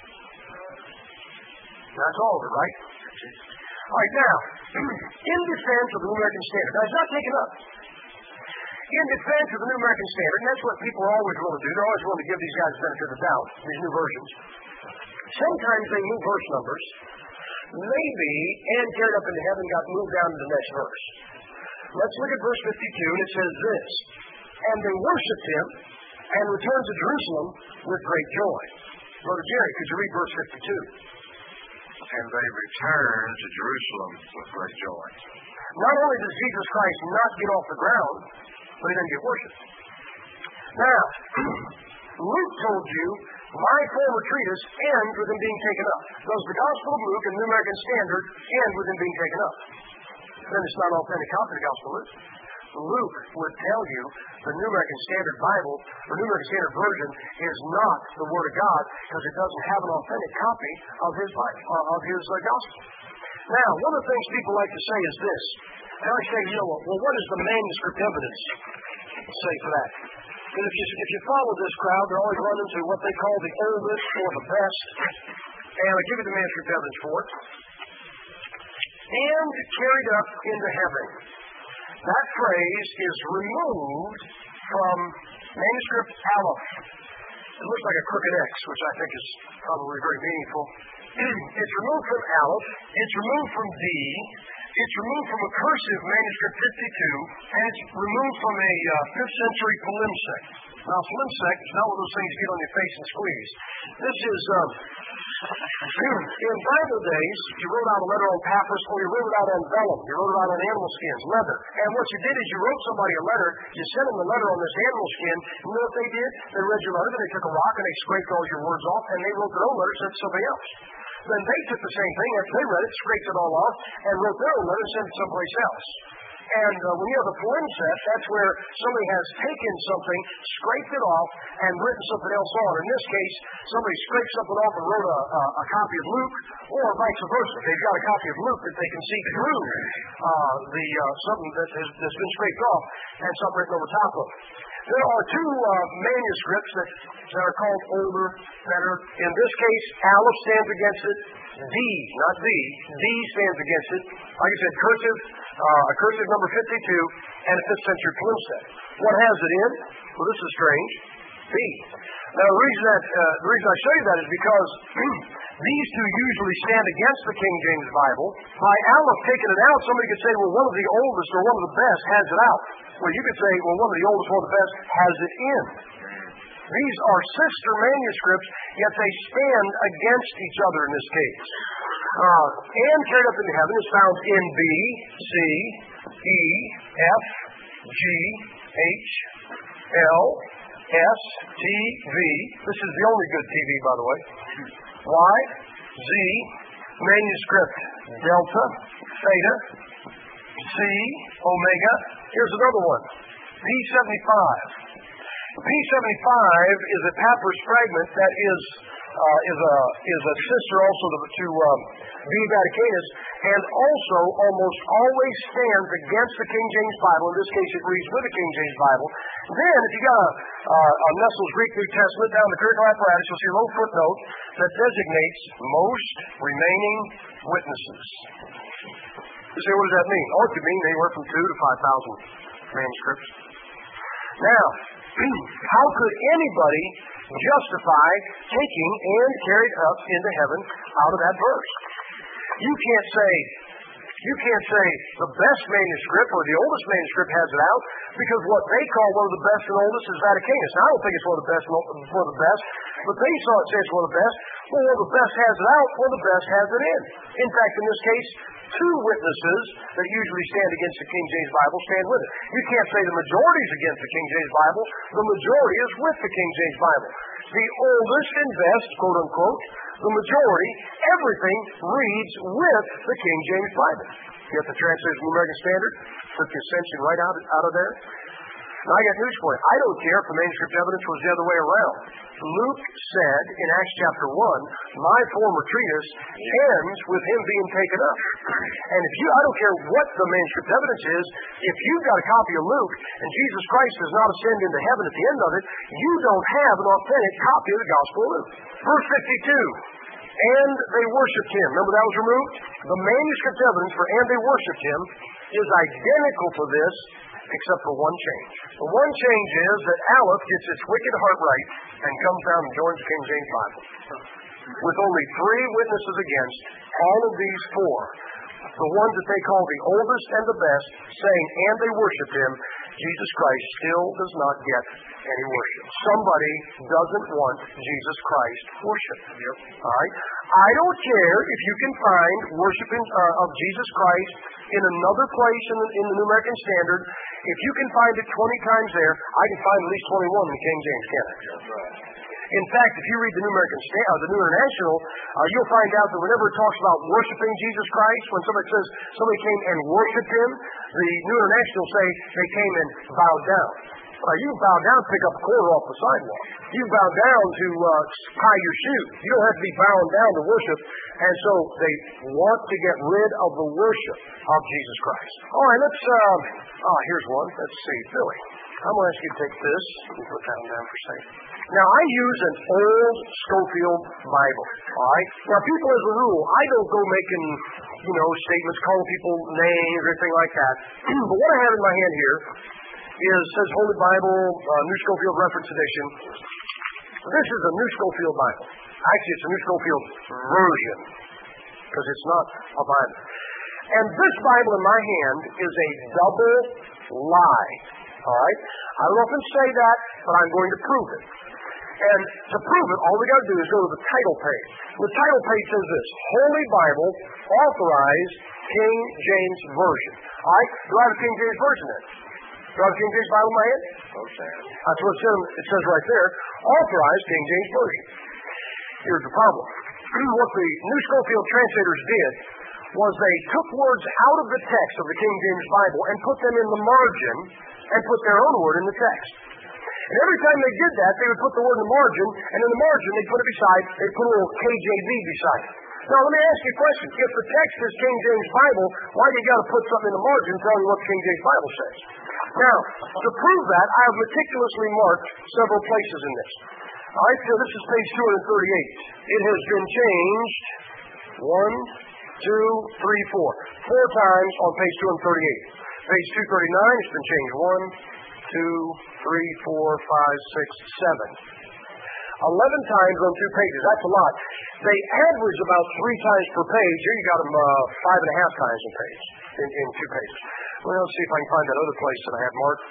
That's all of it, right? All right, now, in defense of the New American Standard. Now, it's not taken up. In defense of the New American Standard, and that's what people are always willing to do. They're always willing to give these guys the benefit of the doubt, these new versions. Sometimes they move verse numbers. Maybe, and carried up into heaven got moved down to the next verse. Let's look at verse fifty-two, and it says this. And they worshipped him and returned to Jerusalem with great joy. Brother Jerry, could you read verse fifty-two? And they returned to Jerusalem with great joy. Not only does Jesus Christ not get off the ground, but he doesn't get worshipped. Now, Luke told you, my former treatise ends with him being taken up. Does the Gospel of Luke and the New American Standard end with him being taken up? Then it's not an authentic copy of the Gospel of Luke. Luke would tell you the New American Standard Bible, the New American Standard Version, is not the Word of God because it doesn't have an authentic copy of his Bible, uh, of his uh, Gospel. Now, one of the things people like to say is this. They always say, you know, well, what is the manuscript evidence say for that? Because if you, if you follow this crowd, they're always running to what they call the oldest or the best. And I'll give you the manuscript evidence for it. And carried up into heaven. That phrase is removed from manuscript Aleph. It looks like a crooked X, which I think is probably very meaningful. It's removed from Aleph. It's removed from D. It's removed from a cursive manuscript fifty-two, and it's removed from a uh, fifth century palimpsest. Now, palimpsest is not one of those things you get on your face and squeeze. This is, um, in Bible days, you wrote out a letter on papyrus, or you wrote it out on vellum. You wrote it out on animal skins, leather. And what you did is you wrote somebody a letter, you sent them the letter on this animal skin. You know what they did? They read your letter, they took a rock and they scraped all your words off, and they wrote their own letter, sent it to somebody else. Then they took the same thing, after they read it, scraped it all off, and wrote their own letter and sent it someplace else. And uh, when you have a palimpsest, that's where somebody has taken something, scraped it off, and written something else on. In this case, somebody scraped something off and wrote a, a, a copy of Luke, or vice versa. They've got a copy of Luke that they can see through uh, the uh, something that has, that's been scraped off, and something written over top of it. There are two uh, manuscripts that, that are called older, better. In this case, Aleph stands against it. D, not D. D stands against it. Like I said, cursive, uh, a cursive number fifty-two, and a fifth century palimpsest. What has it in? Well, this is strange. B. Now, the reason that uh, the reason I show you that is because these two usually stand against the King James Bible. By Aleph taking it out, somebody could say, well, one of the oldest or one of the best has it out. Well, you could say, well, one of the oldest, one of the best has it in. These are sister manuscripts, yet they stand against each other in this case. Uh, and carried up into heaven is found in B, C, E, F, G, H, L, S, T, V. This is the only good T V, by the way. Y, Z, manuscript Delta, Theta, C, Omega. Here's another one. P seventy-five. P seventy-five is a papyrus fragment that is uh, is a is a sister also to, to um, B Vaticanus, and also almost always stands against the King James Bible. In this case, it reads with the King James Bible. Then, if you got a, uh, a Nestle's Greek New Testament down the critical apparatus, you'll see a little footnote that designates most remaining witnesses. You say, what does that mean? Oh, it could mean anywhere from two to five thousand manuscripts. Now, how could anybody justify taking and carried up into heaven out of that verse? You can't say, you can't say the best manuscript or the oldest manuscript has it out, because what they call one of the best and oldest is Vaticanus. Now, I don't think it's one of the best, one of the best, but they saw it say it's one of the best. Well, one of the best has it out, one of the best has it in. In fact, in this case, two witnesses that usually stand against the King James Bible stand with it. You can't say the majority is against the King James Bible. The majority is with the King James Bible. the oldest and best, quote unquote, the majority, everything reads with the King James Bible. You have the Translator's New American Standard, took the ascension right out, out of there. Now, I got news for you. I don't care if the manuscript evidence was the other way around. Luke said in Acts chapter one, my former treatise ends with him being taken up. And if you, I don't care what the manuscript evidence is, if you've got a copy of Luke and Jesus Christ does not ascend into heaven at the end of it, you don't have an authentic copy of the Gospel of Luke. Verse fifty-two, and they worshipped him. Remember that was removed? The manuscript evidence for and they worshipped him is identical to this, except for one change. The one change is that Aleph gets its wicked heart right and comes down and joins the King James Bible. With only three witnesses against, all of these four, the ones that they call the oldest and the best, saying, and they worship him, Jesus Christ still does not get any worship. Somebody doesn't want Jesus Christ worship. Yep. All right? I don't care if you can find worshiping uh, of Jesus Christ in another place in the, in the New American Standard. If you can find it twenty times there, I can find at least twenty-one in the King James canon. That's right. In fact, if you read the New American Sta- uh, the New International, uh, you'll find out that whenever it talks about worshiping Jesus Christ, when somebody says somebody came and worshipped him, the New International say they came and bowed down. Uh, you can bow down and pick up a quarter off the sidewalk. You can bow down to uh, tie your shoe. You don't have to be bowing down to worship. And so they want to get rid of the worship of Jesus Christ. All right, let's, uh, oh, here's one. Let's see. Billy, I'm going to ask you to take this and put that one down for a second. Now, I use an old Scofield Bible, all right? Now, people, as a rule, I don't go making, you know, statements, calling people names or anything like that. But what I have in my hand here is, says Holy Bible, uh, New Scofield Reference Edition. This is a New Scofield Bible. Actually, it's a New Scofield version, because it's not a Bible. And this Bible in my hand is a double lie, all right? I don't often say that, but I'm going to prove it. And to prove it, all we got to do is go to the title page. The title page says this, Holy Bible, Authorized King James Version. All right? Do I have a King James Version then? Do I have a King James Bible in my hand? Okay. That's what it says, it says right there, Authorized King James Version. Here's the problem. What the New Scofield translators did was they took words out of the text of the King James Bible and put them in the margin and put their own word in the text. And every time they did that, they would put the word in the margin, and in the margin they put it beside, they put a little K J V beside it. Now, let me ask you a question. If the text is King James Bible, why do you got to put something in the margin telling you what the King James Bible says? Now, to prove that, I have meticulously marked several places in this. All right, so this is page two thirty-eight. It has been changed one, two, three, four. Four times on page two thirty-eight. Page two thirty-nine has been changed one, two, three, four, five, six, seven. Eleven times on two pages. That's a lot. They average about three times per page. Here you got them uh, five and a half times a page in, in two pages. Well, let's see if I can find that other place that I had marked.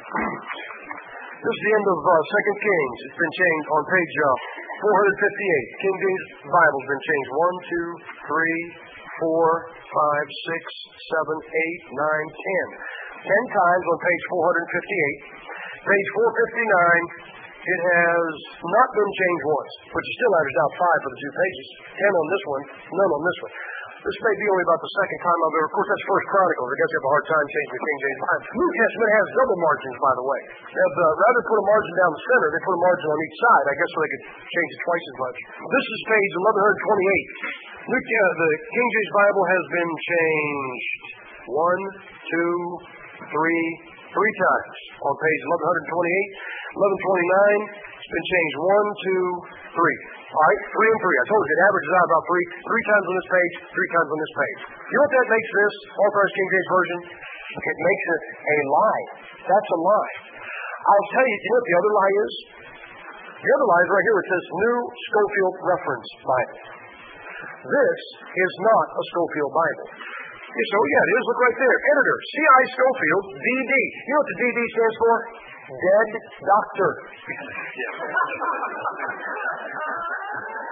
This is the end of uh, Second Kings. It's been changed on page uh, four fifty-eight. King James Bible's been changed one, two, three, four, five, six, seven, eight, nine, ten. Ten times on page four fifty-eight. Page four fifty-nine, it has not been changed once, which still averages out five for the two pages. Ten on this one, none on this one. This may be only about the second time I've ever, of course, that's First Chronicles. I guess you have a hard time changing the King James Bible. New Testament has double margins, by the way. They have, uh, rather than put a margin down the center, they put a margin on each side, I guess so they could change it twice as much. This is page eleven twenty-eight. New, uh, the King James Bible has been changed one, two, three, three times on page eleven twenty-eight. eleven twenty-nine, it's been changed one, two, three. All right, three and three. I told you it averages out about three, three times on this page, three times on this page. You know what that makes this, Authorized King James Version? It makes it a lie. That's a lie. I'll tell you, you know what the other lie is? The other lie is right here. It says New Scofield Reference Bible. This is not a Scofield Bible. You say, oh yeah, it is. Look right there. Editor, C I Scofield, D D. You know what the D D stands for? Dead Doctor.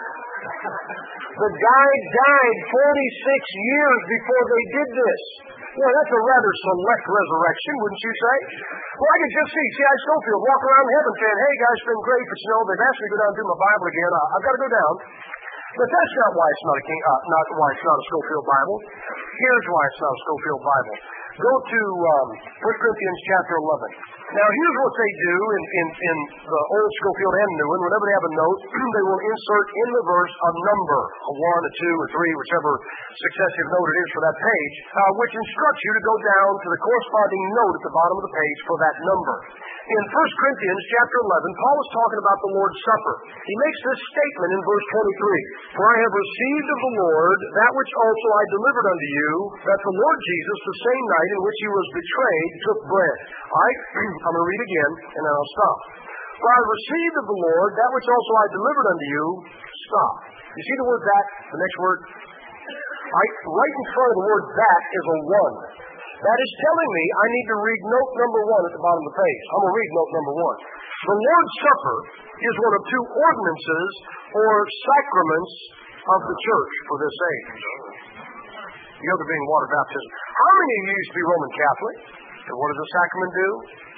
The guy died forty-six years before they did this. Well, that's a rather select resurrection, wouldn't you say? Well, I could just see C I Scofield walk around heaven saying, hey, guys, it's been great, but you know, they've asked me to go down and do my Bible again. Uh, I've got to go down. But that's not why it's not a king, uh, not why it's not a Scofield Bible. Here's why it's not a Scofield Bible. Go to um, First Corinthians chapter eleven. Now, here's what they do in, in, in the old Scofield and new one. Whenever they have a note, they will insert in the verse a number, a one, a two, a three, whichever successive note it is for that page, uh, which instructs you to go down to the corresponding note at the bottom of the page for that number. In First Corinthians chapter eleven, Paul is talking about the Lord's Supper. He makes this statement in verse twenty-three. For I have received of the Lord that which also I delivered unto you, that the Lord Jesus, the same night in which he was betrayed, took bread. All right? I'm going to read again, and then I'll stop. For I received of the Lord that which also I delivered unto you. Stop. You see the word that, the next word? All right, right in front of the word that is a one. That is telling me I need to read note number one at the bottom of the page. I'm going to read note number one. The Lord's Supper is one of two ordinances or sacraments of the church for this age. The other being water baptism. How many of you used to be Roman Catholic? And what does the sacrament do?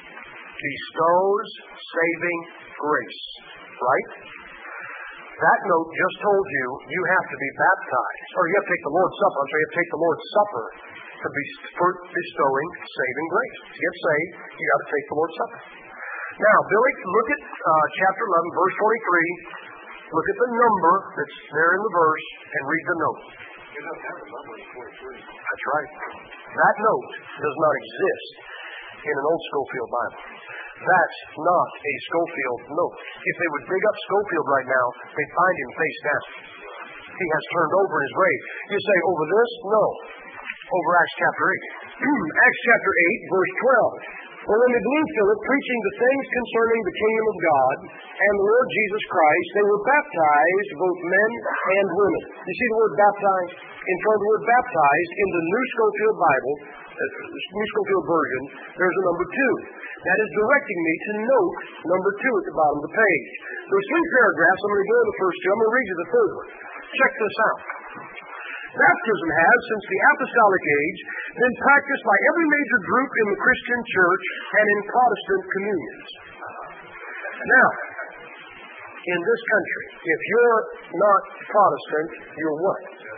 Bestows saving grace. Right? That note just told you you have to be baptized. Or you have to take the Lord's Supper. I'm sorry, you have to take the Lord's Supper to be for bestowing saving grace. To get saved, you got to take the Lord's Supper. Now, Billy, look at uh, chapter eleven, verse twenty-three. Look at the number that's there in the verse and read the note. It doesn't have a number in twenty-three. That's right. That note does not exist in an old Scofield Bible. That's not a Scofield note. If they would dig up Scofield right now, they'd find him face down. He has turned over in his grave. You say, over this? No. Over Acts chapter eight. Acts chapter eight, verse twelve. For when they believed Philip, preaching the things concerning the kingdom of God and the Lord Jesus Christ, they were baptized, both men and women. You see the word baptized? In front of the word baptized, in the New Scofield Bible, uh, New Scofield version, there's a number two. That is directing me to note number two at the bottom of the page. There's three paragraphs. I'm going to go to the first two. I'm going to read you the third one. Check this out. Baptism has, since the apostolic age, been practiced by every major group in the Christian church and in Protestant communions. Now, in this country, if you're not Protestant, you're what?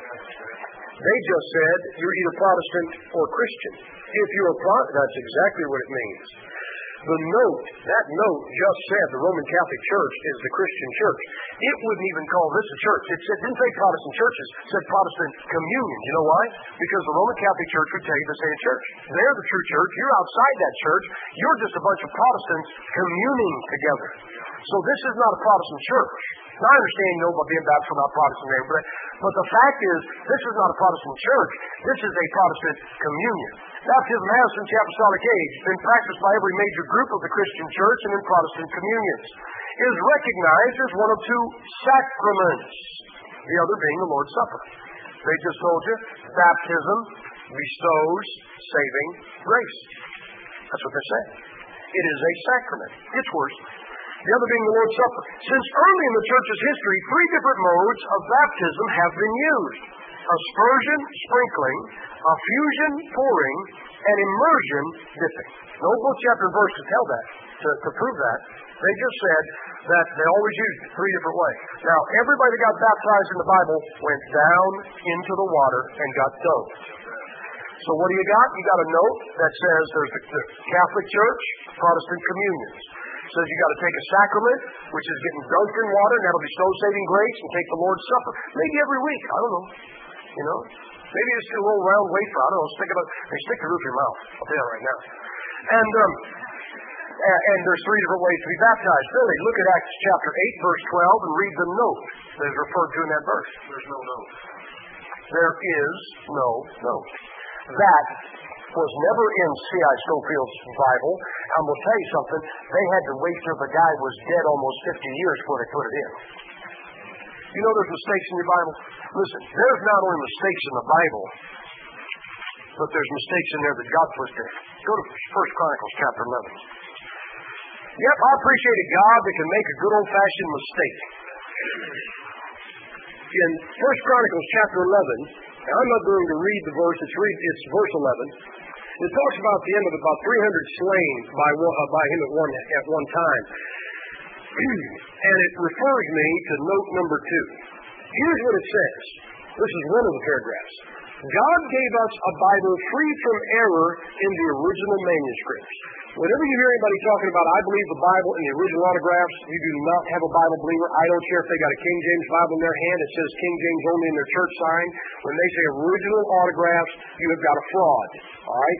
They just said you're either Protestant or Christian. If you're a Protestant, that's exactly what it means. The note, that note just said the Roman Catholic Church is the Christian church. It wouldn't even call this a church. It said, didn't say Protestant churches. It said Protestant communion. You know why? Because the Roman Catholic Church would tell you this ain't a church. They're the true church. You're outside that church. You're just a bunch of Protestants communing together. So this is not a Protestant church. Now, I understand, you know, by being baptized, we're not Protestant there, but, but the fact is, this is not a Protestant church. This is a Protestant communion. Baptism has, since the apostolic age, been practiced by every major group of the Christian church and in Protestant communions. It is recognized as one of two sacraments, the other being the Lord's Supper. They just told you, baptism bestows saving grace. That's what they're saying. It is a sacrament. It's worse. The other being the Lord's Supper. Since early in the church's history, three different modes of baptism have been used. Aspersion, sprinkling, affusion, pouring, and immersion, dipping. No book, chapter, and verse to tell that, to, to prove that. They just said that they always used it three different ways. Now, everybody that got baptized in the Bible went down into the water and got dunked. So what do you got? You got a note that says there's the, the Catholic Church, Protestant communions. It says you got to take a sacrament, which is getting dunked in water, and that'll bestow saving grace, and take the Lord's Supper. Maybe every week. I don't know. You know? Maybe just a little round wafer. I don't know. Stick it up. They stick the roof of your mouth. I'll tell you right now. And, um, and, and there's three different ways to be baptized. Billy, look at Acts chapter eight, verse twelve, and read the note that is referred to in that verse. There's no note. There is no note. That was never in C I Scofield's Bible. I'm going to tell you something. They had to wait till the guy was dead almost fifty years before they put it in. You know there's mistakes in your Bible? Listen, there's not only mistakes in the Bible, but there's mistakes in there that God put there. Go to First Chronicles chapter eleven. Yep, I appreciate a God that can make a good old-fashioned mistake. in First Chronicles chapter eleven, and I'm not going to read the verse, it's, read, it's verse eleven. It talks about the end of about three hundred slain by, uh, by him at one, at one time. And it refers me to note number two. Here's what it says. This is one of the paragraphs. God gave us a Bible free from error in the original manuscripts. Whenever you hear anybody talking about, I believe the Bible in the original autographs, you do not have a Bible believer. I don't care if they got a King James Bible in their hand. It says King James only in their church sign. When they say original autographs, you have got a fraud. All right?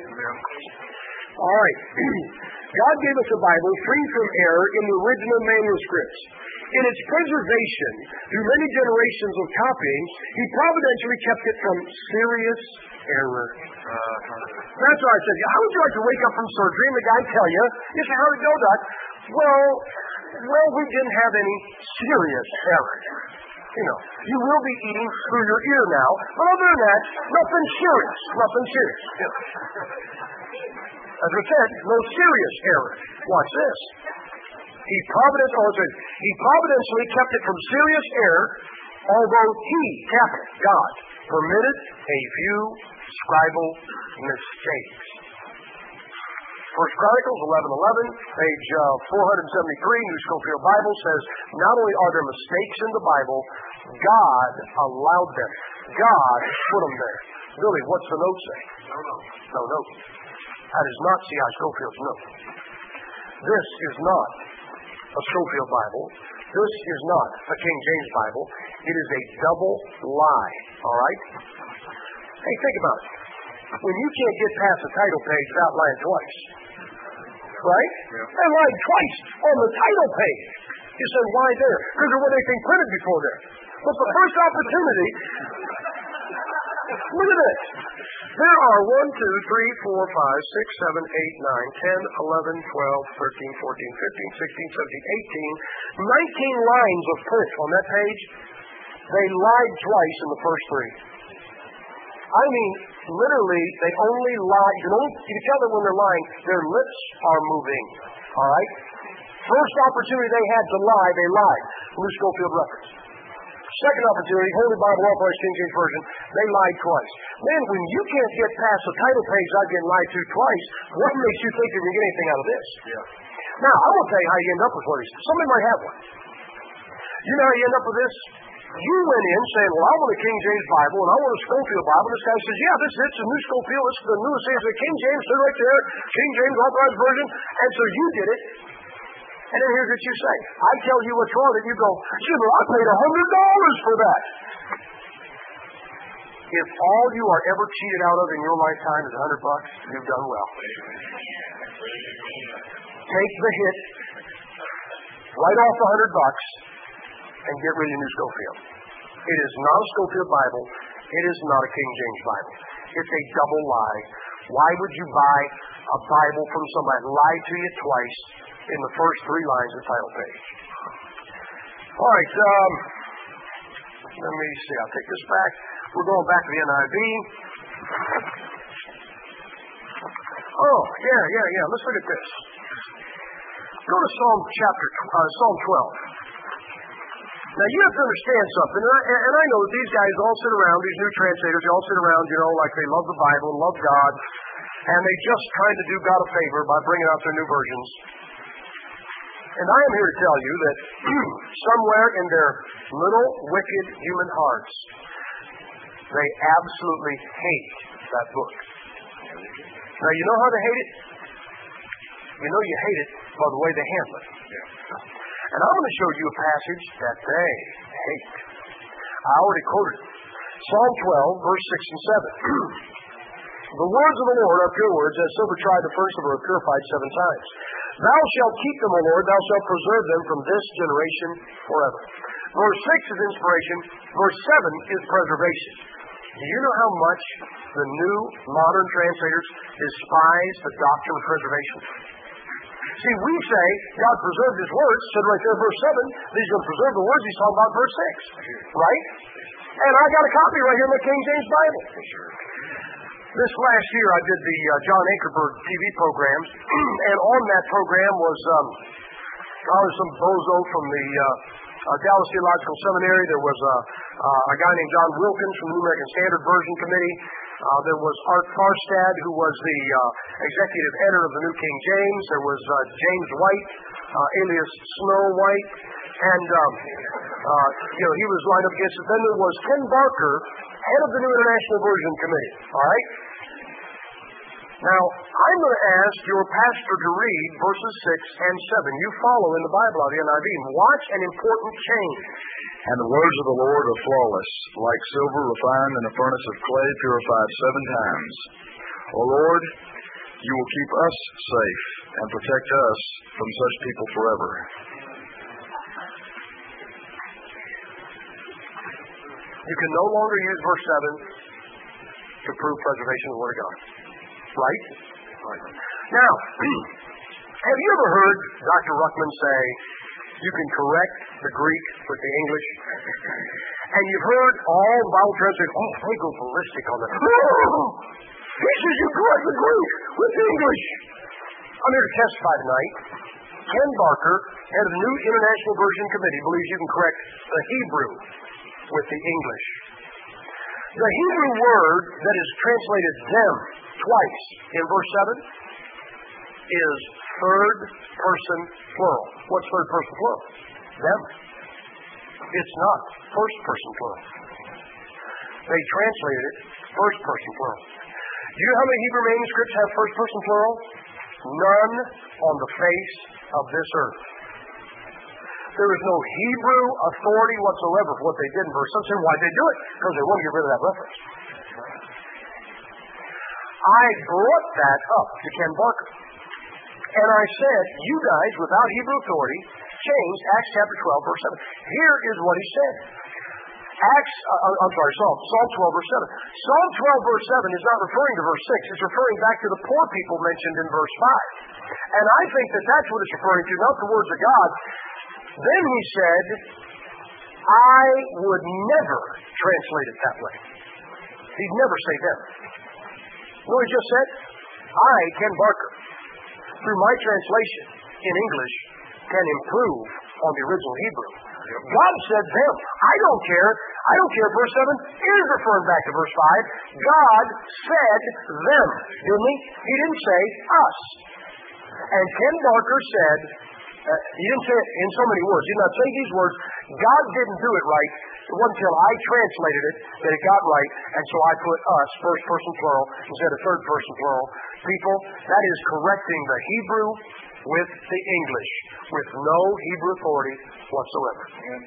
All right. God gave us a Bible free from error in the original manuscripts. In its preservation, through many generations of copying, he providentially kept it from serious error. Uh, That's why I said, how would you like to wake up from surgery and the guy tell you, you say, how did it go, Doc? Well, well, we didn't have any serious error. You know, you will be eating through your ear now, but other than that, nothing serious, nothing serious. You know. As I said, no serious error. Watch this. He providence, oh, it says, he providentially kept it from serious error, although he, capital, God, permitted a few scribal mistakes. First Chronicles eleven eleven, page uh, four seventy-three, New Scofield Bible says, not only are there mistakes in the Bible, God allowed them. God put them there. Really, what's the note say? No, no. No note. That is not C I Scofield's note. This is not a Scofield Bible. This is not a King James Bible. It is a double lie. All right? Hey, think about it. When you can't get past the title page without lying twice, right? Yeah. They lied twice on the title page. You said, why there? Because of what they think printed before there. But the first opportunity, look at this. There are one, two, three, four, five, six, seven, eight, nine, ten, eleven, twelve, thirteen, fourteen, fifteen, sixteen, seventeen, eighteen, nineteen lines of print on that page. They lied twice in the first three. I mean, literally, they only lie. You know, you can tell them when they're lying, their lips are moving. All right? First opportunity they had to lie, they lied. New Scofield reference. Second opportunity, Holy Bible Authorized King James Version, they lied twice. Man, when you can't get past the title page I've been lied to twice, what makes you think you're going to get anything out of this? Yeah. Now, I won't tell you how you end up with one of these. Somebody might have one. You know how you end up with this? You went in saying, well, I want a King James Bible, and I want a Scofield Bible. This guy says, yeah, this it's a new Scofield. This is the newest thing. It's a King James, sit right there, King James Authorized Version. And so you did it. And then here's what you say. I tell you what's wrong, and you go, gee, well, I paid one hundred dollars for that. If all you are ever cheated out of in your lifetime is one hundred bucks, you've done well. Take the hit, write off the one hundred bucks, and get rid of your new Scofield. It is not a Scofield Bible. It is not a King James Bible. It's a double lie. Why would you buy a Bible from somebody that lied to you twice in the first three lines of the title page? All right. Um, let me see. I'll take this back. We're going back to the N I V. Oh, yeah, yeah, yeah. Let's look at this. Go to Psalm chapter, uh, Psalm twelve. Now, you have to understand something, and I, and I know that these guys all sit around, these new translators, they all sit around, you know, like they love the Bible and love God, and they just trying to do God a favor by bringing out their new versions. And I am here to tell you that somewhere in their little, wicked human hearts, they absolutely hate that book. Now, you know how they hate it? You know you hate it by the way they handle it. And I'm going to show you a passage that they hate. I already quoted it. Psalm twelve, verse six and seven. The words of the Lord are pure words, as silver tried the first of are purified seven times. Thou shalt keep them, O Lord, thou shalt preserve them from this generation forever. Verse six is inspiration. Verse seven is preservation. Do you know how much the new modern translators despise the doctrine of preservation? See, we say God preserved His words, said right there in verse seven, that He's going to preserve the words He's talking about in verse six. Right? And I got a copy right here in the King James Bible. This last year I did the uh, John Ankerberg T V programs, and on that program was, um, oh, some bozo from the uh, uh, Dallas Theological Seminary. There was a, uh, a guy named John Wilkins from the New American Standard Version Committee. Uh, there was Art Farstad, who was the uh, executive editor of the New King James. There was uh, James White, uh, alias Snow White, and um, uh, you know he was lined up against it. Then there was Ken Barker, head of the New International Version Committee. All right. Now I'm going to ask your pastor to read verses six and seven. You follow in the Bible out of the N I V and watch an important change. And the words of the Lord are flawless, like silver refined in a furnace of clay purified seven times. O Lord, you will keep us safe and protect us from such people forever. You can no longer use verse seven to prove preservation of the Word of God. Right? Right. Now, have you ever heard Doctor Ruckman say, you can correct the Greek with the English? And you've heard all Bible translators, oh, they go ballistic on that. Oh, he says you correct the Greek with the English. I'm here to testify tonight. Ken Barker, head of the New International Version Committee, believes you can correct the Hebrew with the English. The Hebrew word that is translated them twice in verse seven is third person plural. What's third person plural? Them. It's not first person plural. They translated it first person plural. Do you know how many Hebrew manuscripts have first person plural? None on the face of this earth. There is no Hebrew authority whatsoever for what they did in verse seven. So why'd they do it? Because they want to get rid of that reference. I brought that up to Ken Barker. And I said, you guys, without Hebrew authority, changed Acts chapter twelve, verse seven. Here is what he said. Acts, uh, I'm sorry, Psalm, Psalm twelve, verse seven. Psalm twelve, verse seven is not referring to verse six. It's referring back to the poor people mentioned in verse five. And I think that that's what it's referring to, not the words of God. Then he said, I would never translate it that way. He'd never say them. You know what he just said? I, Ken Barker, through my translation in English, can improve on the original Hebrew. God said them. I don't care. I don't care if verse seven is referring back to verse five. God said them, didn't he? He didn't say us. And Ken Barker said, uh, he didn't say it in so many words. He did not say these words. God didn't do it right. It wasn't until I translated it that it got right, and so I put us, first person plural, instead of third person plural. People, that is correcting the Hebrew with the English, with no Hebrew authority whatsoever.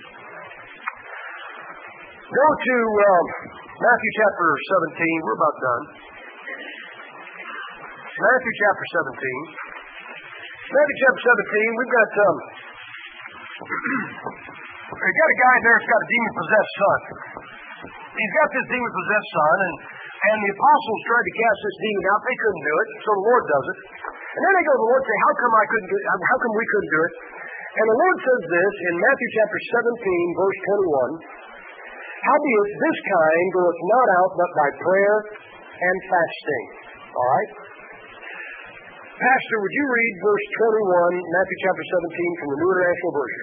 Go to um, Matthew chapter seventeen. We're about done. Matthew chapter seventeen. Matthew chapter seventeen, we've got... Um, We've got a guy there that's got a demon-possessed son. He's got this demon-possessed son, and, and the apostles tried to cast this demon out. They couldn't do it, so the Lord does it. And then they go to the Lord and say, how come I couldn't do it? How come we couldn't do it? And the Lord says this in Matthew chapter seventeen, verse twenty-one, howbeit this kind goeth not out but by prayer and fasting. All right? Pastor, would you read verse twenty-one, Matthew chapter seventeen, from the New International Version?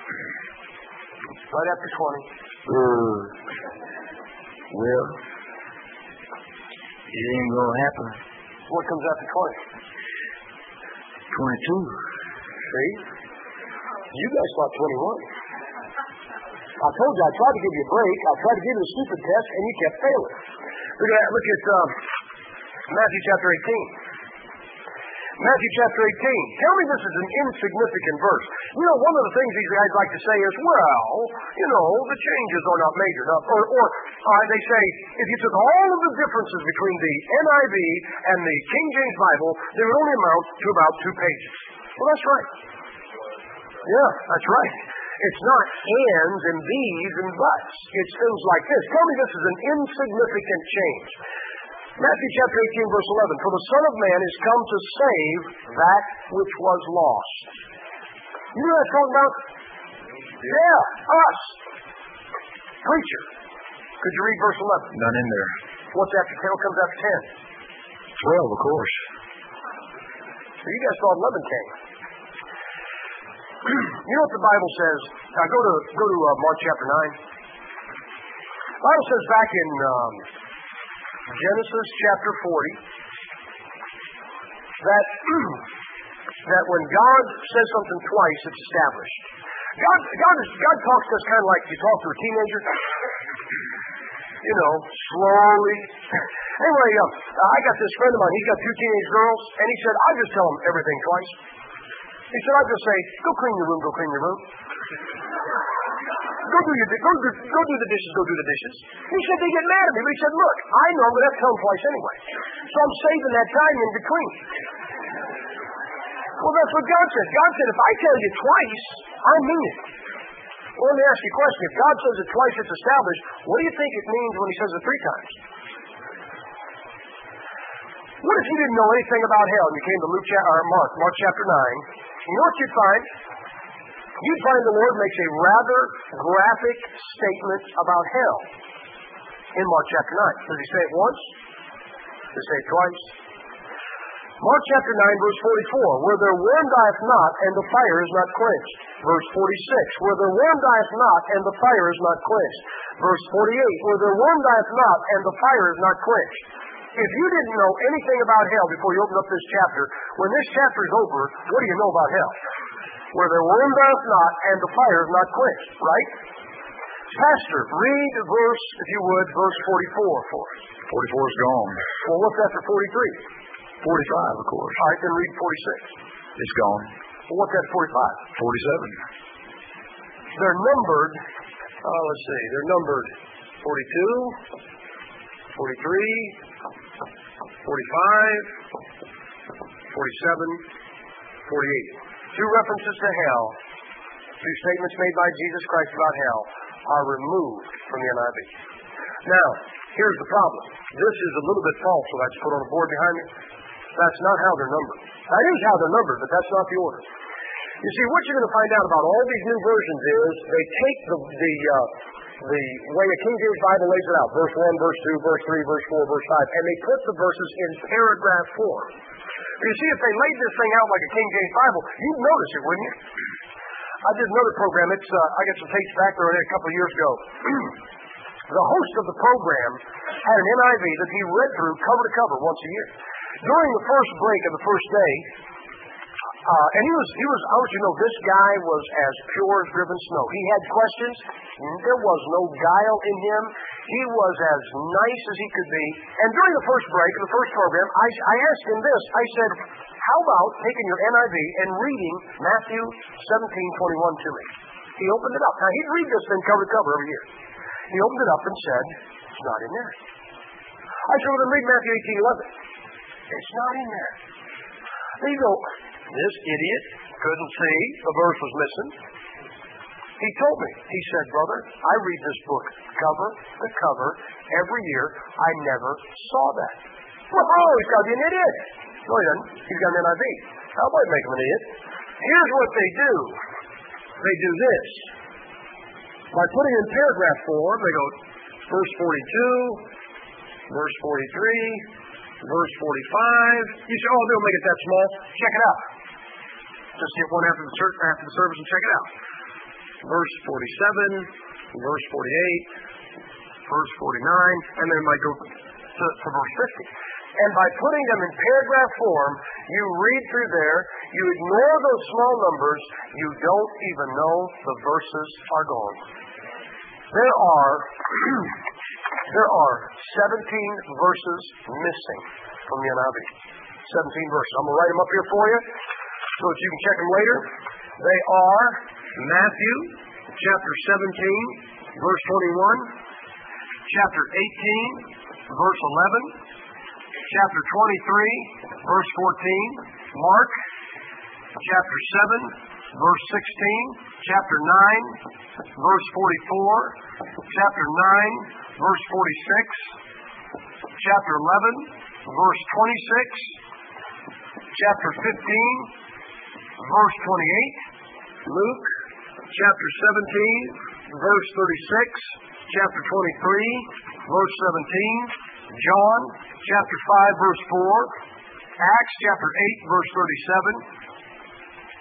Right after twenty. Uh, well, it ain't going to happen. What comes after twenty? twenty-two. See? You guys thought twenty-one. I told you, I tried to give you a break. I tried to give you a stupid test, and you kept failing. Look at, look at um, Matthew chapter eighteen. Matthew chapter eighteen. Tell me this is an insignificant verse. You know, one of the things these guys like to say is, well, you know, the changes are not major enough. Or, or uh, they say, if you took all of the differences between the N I V and the King James Bible, they would only amount to about two pages. Well, that's right. Yeah, that's right. It's not ands and these and buts. It's things like this. Tell me this is an insignificant change. Matthew chapter eighteen, verse eleven. For the Son of Man is come to save that which was lost. You know what that's talking about? Yeah, us. Preacher. Could you read verse eleven? None in there. What's after ten? What comes after ten? twelve, of course. So you guys thought eleven came. You know what the Bible says? Uh, go to go to uh, Mark chapter nine. The Bible says back in um, Genesis chapter forty that that when God says something twice, it's established. God, God, is, God talks to us kind of like you talk to a teenager. You know, slowly. Anyway, uh, I got this friend of mine. He's got two teenage girls, and he said, I just tell them everything twice. He said, I just say, go clean your room, go clean your room. Go do your go do, go do the dishes, go do the dishes. He said they get mad at me, but he said, look, I know I'm going to have to tell them twice anyway, so I'm saving that time in between. Well, that's what God said. God said, if I tell you twice, I mean it. Well, let me ask you a question. If God says it twice, it's established. What do you think it means when He says it three times? What if you didn't know anything about hell and you came to Luke cha- or Mark, Mark chapter nine? You know what you'd find? You'd find the Lord makes a rather graphic statement about hell in Mark chapter nine. Does He say it once? Does He say it twice? Mark chapter nine, verse forty-four, where their worm dieth not, and the fire is not quenched. Verse forty-six, where their worm dieth not, and the fire is not quenched. Verse forty-eight, where their worm dieth not, and the fire is not quenched. If you didn't know anything about hell before you opened up this chapter, when this chapter is over, what do you know about hell? Where their worm dieth not, and the fire is not quenched, right? Pastor, read verse, if you would, verse forty-four for us. forty-four is gone. Well, what's after forty-three? forty-five, of course. All right, then read forty-six. It's gone. Well, what's after forty-five? forty-seven. They're numbered, uh, let's see, they're numbered forty-two, forty-three, forty-five, forty-seven, forty-eight. Two references to hell, two statements made by Jesus Christ about hell are removed from the N I V. Now, here's the problem. This is a little bit false, so that's put on a board behind me. That's not how they're numbered. That is how they're numbered, but that's not the order. You see, what you're going to find out about all these new versions is they take the the uh, the way a King James Bible lays it out, verse one, verse two, verse three, verse four, verse five, and they put the verses in paragraph form. You see, if they laid this thing out like a King James Bible, you'd notice it, wouldn't you? I did another program. It's uh, I got some tapes back there a couple of years ago. The host of the program had an N I V that he read through cover to cover once a year. During the first break of the first day, uh, and he was, he was, I want you to know, this guy was as pure as driven snow. He had questions. There was no guile in him. He was as nice as he could be. And during the first break of the first program, I, I asked him this. I said, how about taking your N I V and reading Matthew seventeen twenty-one to me? He opened it up. Now, he'd read this thing cover to cover every year. He opened it up and said, it's not in there. I said, well, then read Matthew eighteen eleven. It's not in there. There you go. This idiot couldn't see the verse was missing. He told me. He said, brother, I read this book cover to cover every year. I never saw that. Well, oh, he's got to be an idiot. No, he doesn't. He's got an N I V. How about make him an idiot? Here's what they do. They do this. By putting in paragraph form, they go verse forty-two, verse forty-three, verse forty-five. You say, oh, they'll make it that small. Check it out. Just hit one after the, church, after the service and check it out. Verse forty-seven, verse forty-eight, verse forty-nine, and then it might go to, to verse fifty. And by putting them in paragraph form, you read through there, you ignore those small numbers, you don't even know the verses are gone. There are there are seventeen verses missing from the N I V. seventeen verses. I'm going to write them up here for you so that you can check them later. They are Matthew chapter seventeen, verse twenty-one, chapter eighteen, verse eleven, chapter twenty-three, verse fourteen, Mark chapter seven, verse sixteen, chapter nine, verse forty-four, chapter nine, verse forty-six, chapter eleven, verse twenty-six, chapter fifteen, verse twenty-eight, Luke chapter seventeen, verse thirty-six, chapter twenty-three, verse seventeen, John chapter five, verse four, Acts chapter eight, verse thirty-seven,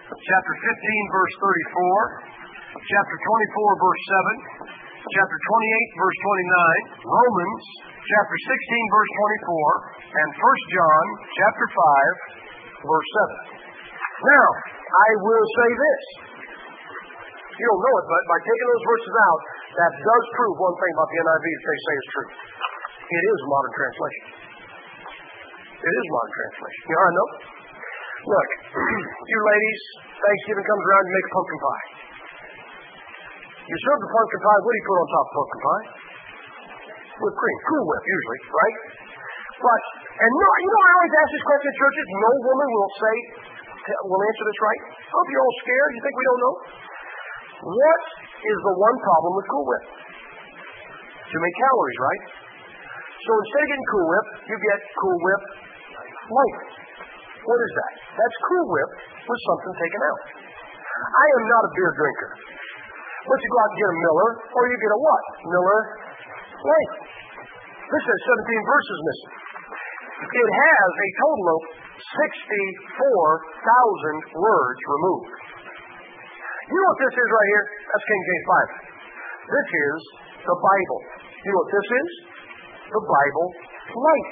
chapter fifteen, verse thirty-four, chapter twenty-four, verse seven, chapter twenty-eight, verse twenty-nine, Romans, chapter sixteen, verse twenty-four, and First John, chapter five, verse seven. Now, I will say this. You don't know it, but by taking those verses out, that does prove one thing about the N I V that they say is true. It is a modern translation. It is a modern translation. You know how I know? Look, you ladies, Thanksgiving comes around, you make pumpkin pie. You serve the pumpkin pie, what do you put on top of pumpkin pie? Whipped cream. Cool Whip, usually, right? But, and no, you know, I always ask this question in churches. No woman will say, will answer this right. I hope you're all scared. You think we don't know? What is the one problem with Cool Whip? Too many calories, right? So instead of getting Cool Whip, you get Cool Whip Light. What is that? That's Cool Whip with something taken out. I am not a beer drinker. But you go out and get a Miller, or you get a what? Miller Light. This has seventeen verses missing. It has a total of sixty-four thousand words removed. You know what this is right here? That's King James Bible. This is the Bible. You know what this is? The Bible Light.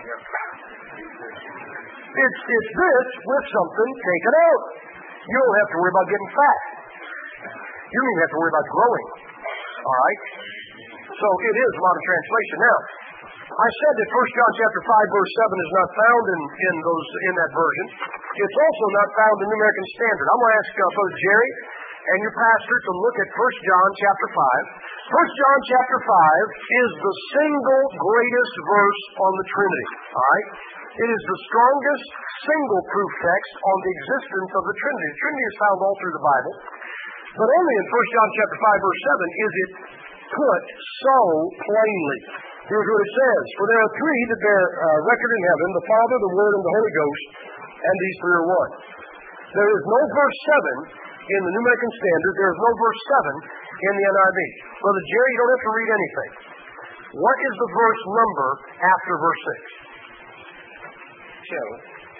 It's, it's this with something taken out. You don't have to worry about getting fat. You don't even have to worry about growing. All right? So it is a modern translation. Now, I said that First John chapter five, verse seven is not found in, in those in that version. It's also not found in the American Standard. I'm going to ask uh, Brother Jerry and your pastor to look at First John chapter five. First John chapter five is the single greatest verse on the Trinity. All right? It is the strongest single proof text on the existence of the Trinity. The Trinity is found all through the Bible. But only in First John chapter five, verse seven is it put so plainly. Here's what it says. For there are three that bear uh, record in heaven, the Father, the Word, and the Holy Ghost, and these three are one. There is no verse seven in the New American Standard. There is no verse seven in the N I V. Brother Jerry, you don't have to read anything. What is the verse number after verse six? Seven.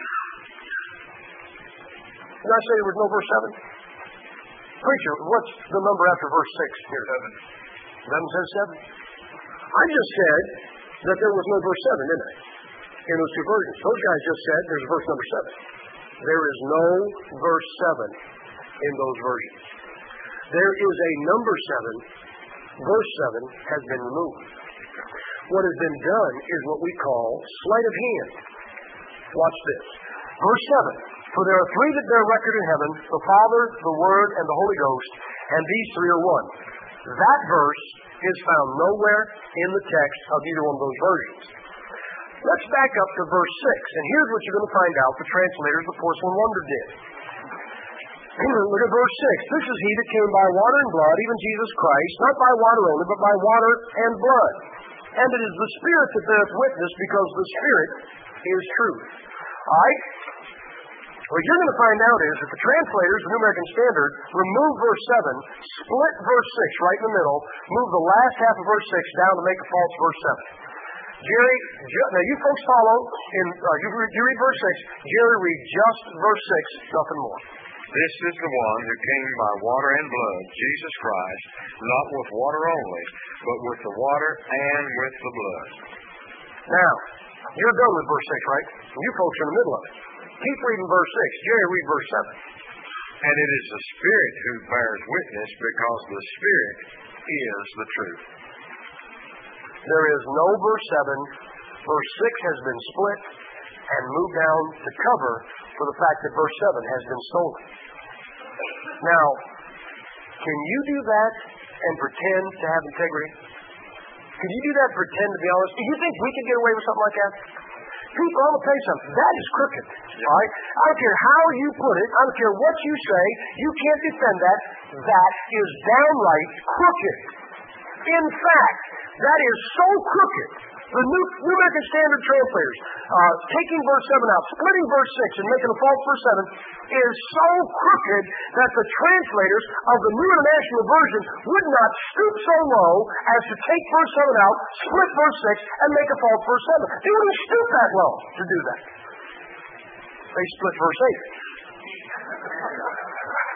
Did I say there was no verse seven? Preacher, what's the number after verse six here? Seven. Seven says seven. I just said that there was no verse seven, didn't I? In those two versions. Those guys just said there's verse number seven. There is no verse seven in those versions. There is a number seven. Verse seven has been removed. What has been done is what we call sleight of hand. Watch this. Verse seven. For there are three that bear record in heaven, the Father, the Word, and the Holy Ghost, and these three are one. That verse is found nowhere in the text of either one of those versions. Let's back up to verse six, and here's what you're going to find out the translators of Porcelain Wonder did. Look at verse six. This is he that came by water and blood, even Jesus Christ, not by water only, but by water and blood. And it is the Spirit that beareth witness, because the Spirit is truth. All right? What you're going to find out is that the translators, the New American Standard, remove verse seven, split verse six right in the middle, move the last half of verse six down to make a false verse seven. Jerry, now you folks follow, in, uh, you, read, you read verse six, Jerry read just verse six, nothing more. This is the one who came by water and blood, Jesus Christ, not with water only, but with the water and with the blood. Now, you're done with verse six, right? You folks are in the middle of it. Keep reading verse six. Jerry, read verse seven. And it is the Spirit who bears witness, because the Spirit is the truth. There is no verse seven. Verse six has been split and moved down to cover for the fact that verse seven has been stolen. Now, can you do that and pretend to have integrity? Can you do that and pretend to be honest? Do you think we can get away with something like that? People, I'm going to tell you something. That is crooked. All right? I don't care how you put it. I don't care what you say. You can't defend that. That is downright crooked. In fact, that is so crooked. The New, New American Standard translators, uh, taking verse seven out, splitting verse six and making a false verse seven, is so crooked that the translators of the New International Version would not stoop so low as to take verse seven out, split verse six, and make a false verse seven. They wouldn't stoop that low to do that. They split verse eight.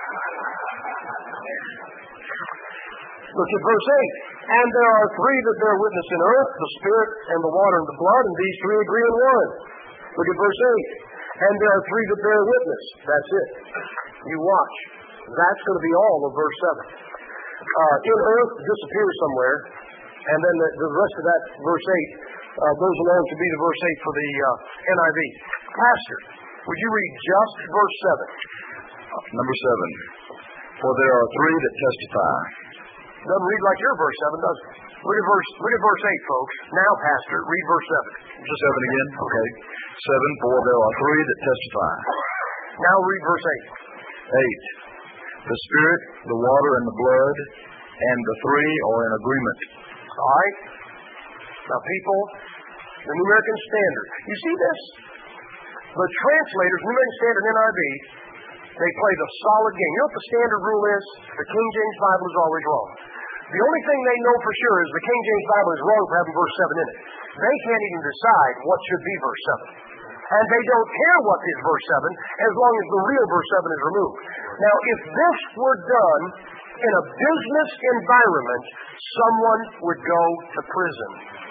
Look at verse eight. And there are three that bear witness in earth, the Spirit and the water and the blood, and these three agree in one. Look at verse eight. And there are three that bear witness. That's it. You watch. That's going to be all of verse seven. Uh, in earth disappears somewhere, and then the, the rest of that verse eight uh, goes along to be the verse eight for the uh, N I V. Pastor, would you read just verse seven? Number seven. For there are three that testify. Doesn't read like your verse seven, does it? Look at verse look at verse eight, folks. Now, Pastor, read verse seven. Just seven again? Okay. Seven, for there are three that testify. Now read verse eight. Eight. The Spirit, the water, and the blood, and the three are in agreement. All right? Now, people, the New American Standard. You see this? The translators, New American Standard and N I V, they play the solid game. You know what the standard rule is? The King James Bible is always wrong. The only thing they know for sure is the King James Bible is wrong for having verse seven in it. They can't even decide what should be verse seven. And they don't care what is verse seven as long as the real verse seven is removed. Now, if this were done in a business environment, someone would go to prison.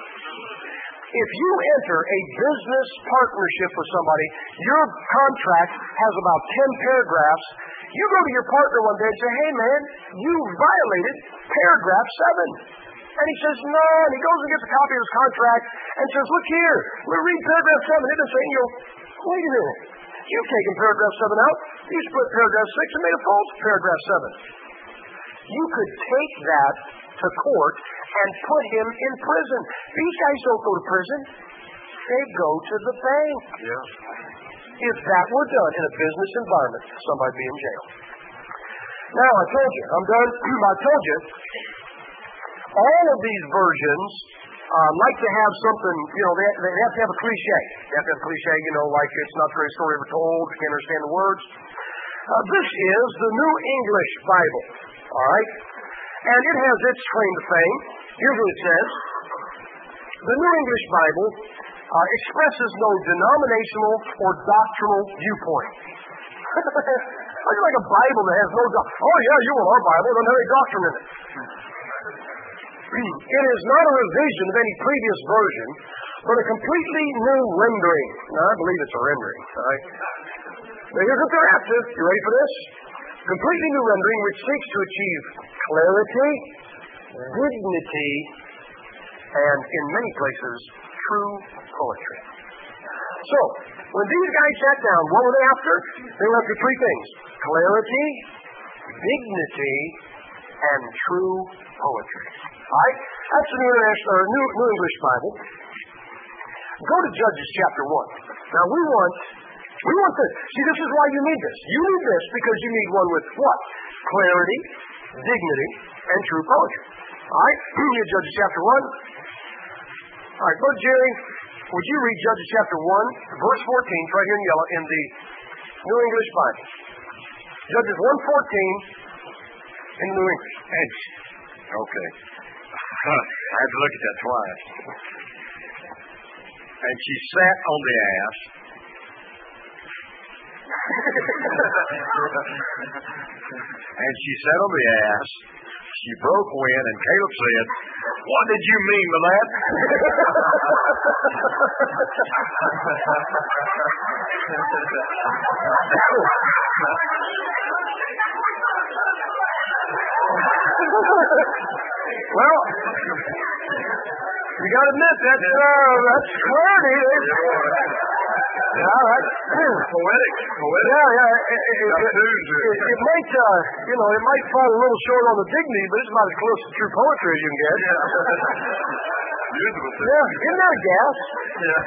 If you enter a business partnership with somebody, your contract has about ten paragraphs. You go to your partner one day and say, hey man, you violated paragraph seven. And he says, no, and he goes and gets a copy of his contract and says, look here, we read paragraph seven. It doesn't say, you know, wait a minute. You've taken paragraph seven out. You split paragraph six and made a false paragraph seven. You could take that to court and put him in prison. These guys don't go to prison. They go to the bank. Yeah. If that were done in a business environment, somebody'd be in jail. Now, I told you, I'm done. I told you, all of these versions uh, like to have something, you know, they, they have to have a cliche. They have to have a cliche, you know, like it's not the greatest story ever told, you can't understand the words. Uh, this is the New English Bible, all right? And it has its claim to fame. Here's what it says. The New English Bible uh, expresses no denominational or doctrinal viewpoint. It's like a Bible that has no doctrine. Oh, yeah, you want our Bible. It doesn't have any doctrine in it. It is not a revision of any previous version, but a completely new rendering. Now, I believe it's a rendering, all right? Now, here's what they're after. You ready for this? Completely new rendering which seeks to achieve clarity, dignity, and in many places, true poetry. So, when these guys sat down, what were they after? They were after three things. Clarity, dignity, and true poetry. All right? That's the New, International, or New, New English Bible. Go to Judges chapter one. Now, we want, we want this. See, this is why you need this. You need this because you need one with what? Clarity, dignity, and true poetry. All right? Judges chapter one. All right, go to Jerry. Would you read Judges chapter one, verse fourteen, it's right here in yellow, in the New English Bible. Judges one fourteen in New English. Okay. I had to look at that twice. And she sat on the ass. And she sat on the ass. She broke wind, and Caleb said, "What did you mean by that?" Well, you got to admit that's uh, that's clarity. Yeah, that's poetic. Poetic. Yeah, yeah. It, it, it, it, it might, uh, you know, it might fall a little short on the dignity, but it's about as close to true poetry as you can get. Beautiful. Yeah, isn't that a gas? Yeah.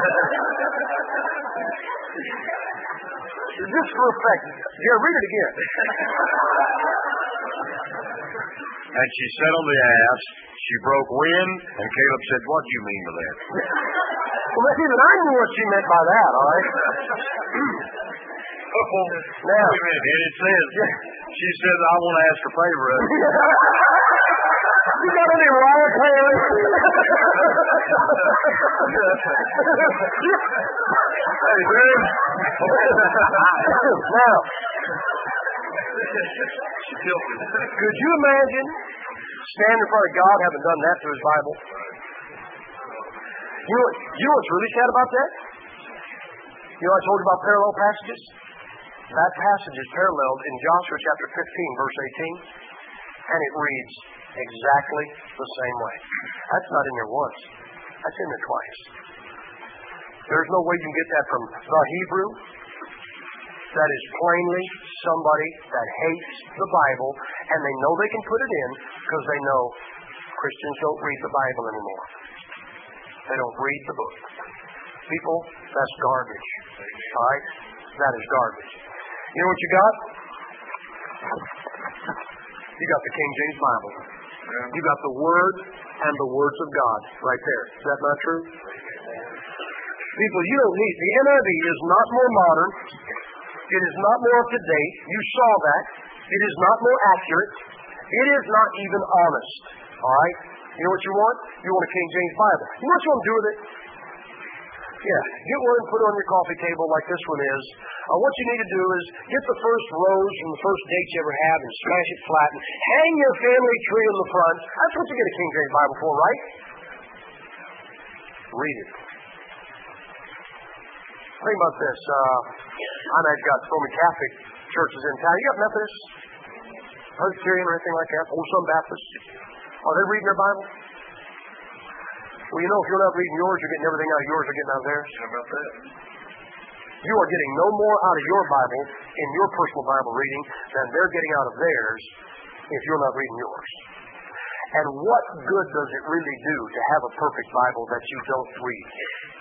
Just for effect. Yeah, read it again. And she sat on the ass. She broke wind, and Caleb said, "What do you mean by that?" Well, even I knew what she meant by that, all right? Oh, now, wait a minute. And it says, she says, "I want to ask a favor of you." You got any riot players? Hey, man. Now, could you imagine stand in front of God, haven't done that to his Bible. You know, you know what's really sad about that? You know, I told you about parallel passages. That passage is paralleled in Joshua chapter fifteen, verse eighteen, and it reads exactly the same way. That's not in there once. That's in there twice. There's no way you can get that from the Hebrew. That is plainly somebody that hates the Bible, and they know they can put it in because they know Christians don't read the Bible anymore. They don't read the book. People, that's garbage. All right? That is garbage. You know what you got? You got the King James Bible. You got the Word and the words of God right there. Is that not true? People, you don't need, the N I V is not more modern. It is not more up to date. You saw that. It is not more accurate. It is not even honest. All right? You know what you want? You want a King James Bible. You know what you want to do with it? Yeah, get one and put it on your coffee table like this one is. Uh, what you need to do is get the first rose from the first date you ever have and smash it flat and hang your family tree in the front. That's what you get a King James Bible for, right? Read it. Think about this. Uh, I know you've got so many Catholic churches in town. You got Methodists, Presbyterian, or anything like that? Or some Baptists? Are they reading their Bible? Well, you know, if you're not reading yours, you're getting everything out of yours, you're getting out of theirs. How about that? You are getting no more out of your Bible in your personal Bible reading than they're getting out of theirs if you're not reading yours. And what good does it really do to have a perfect Bible that you don't read?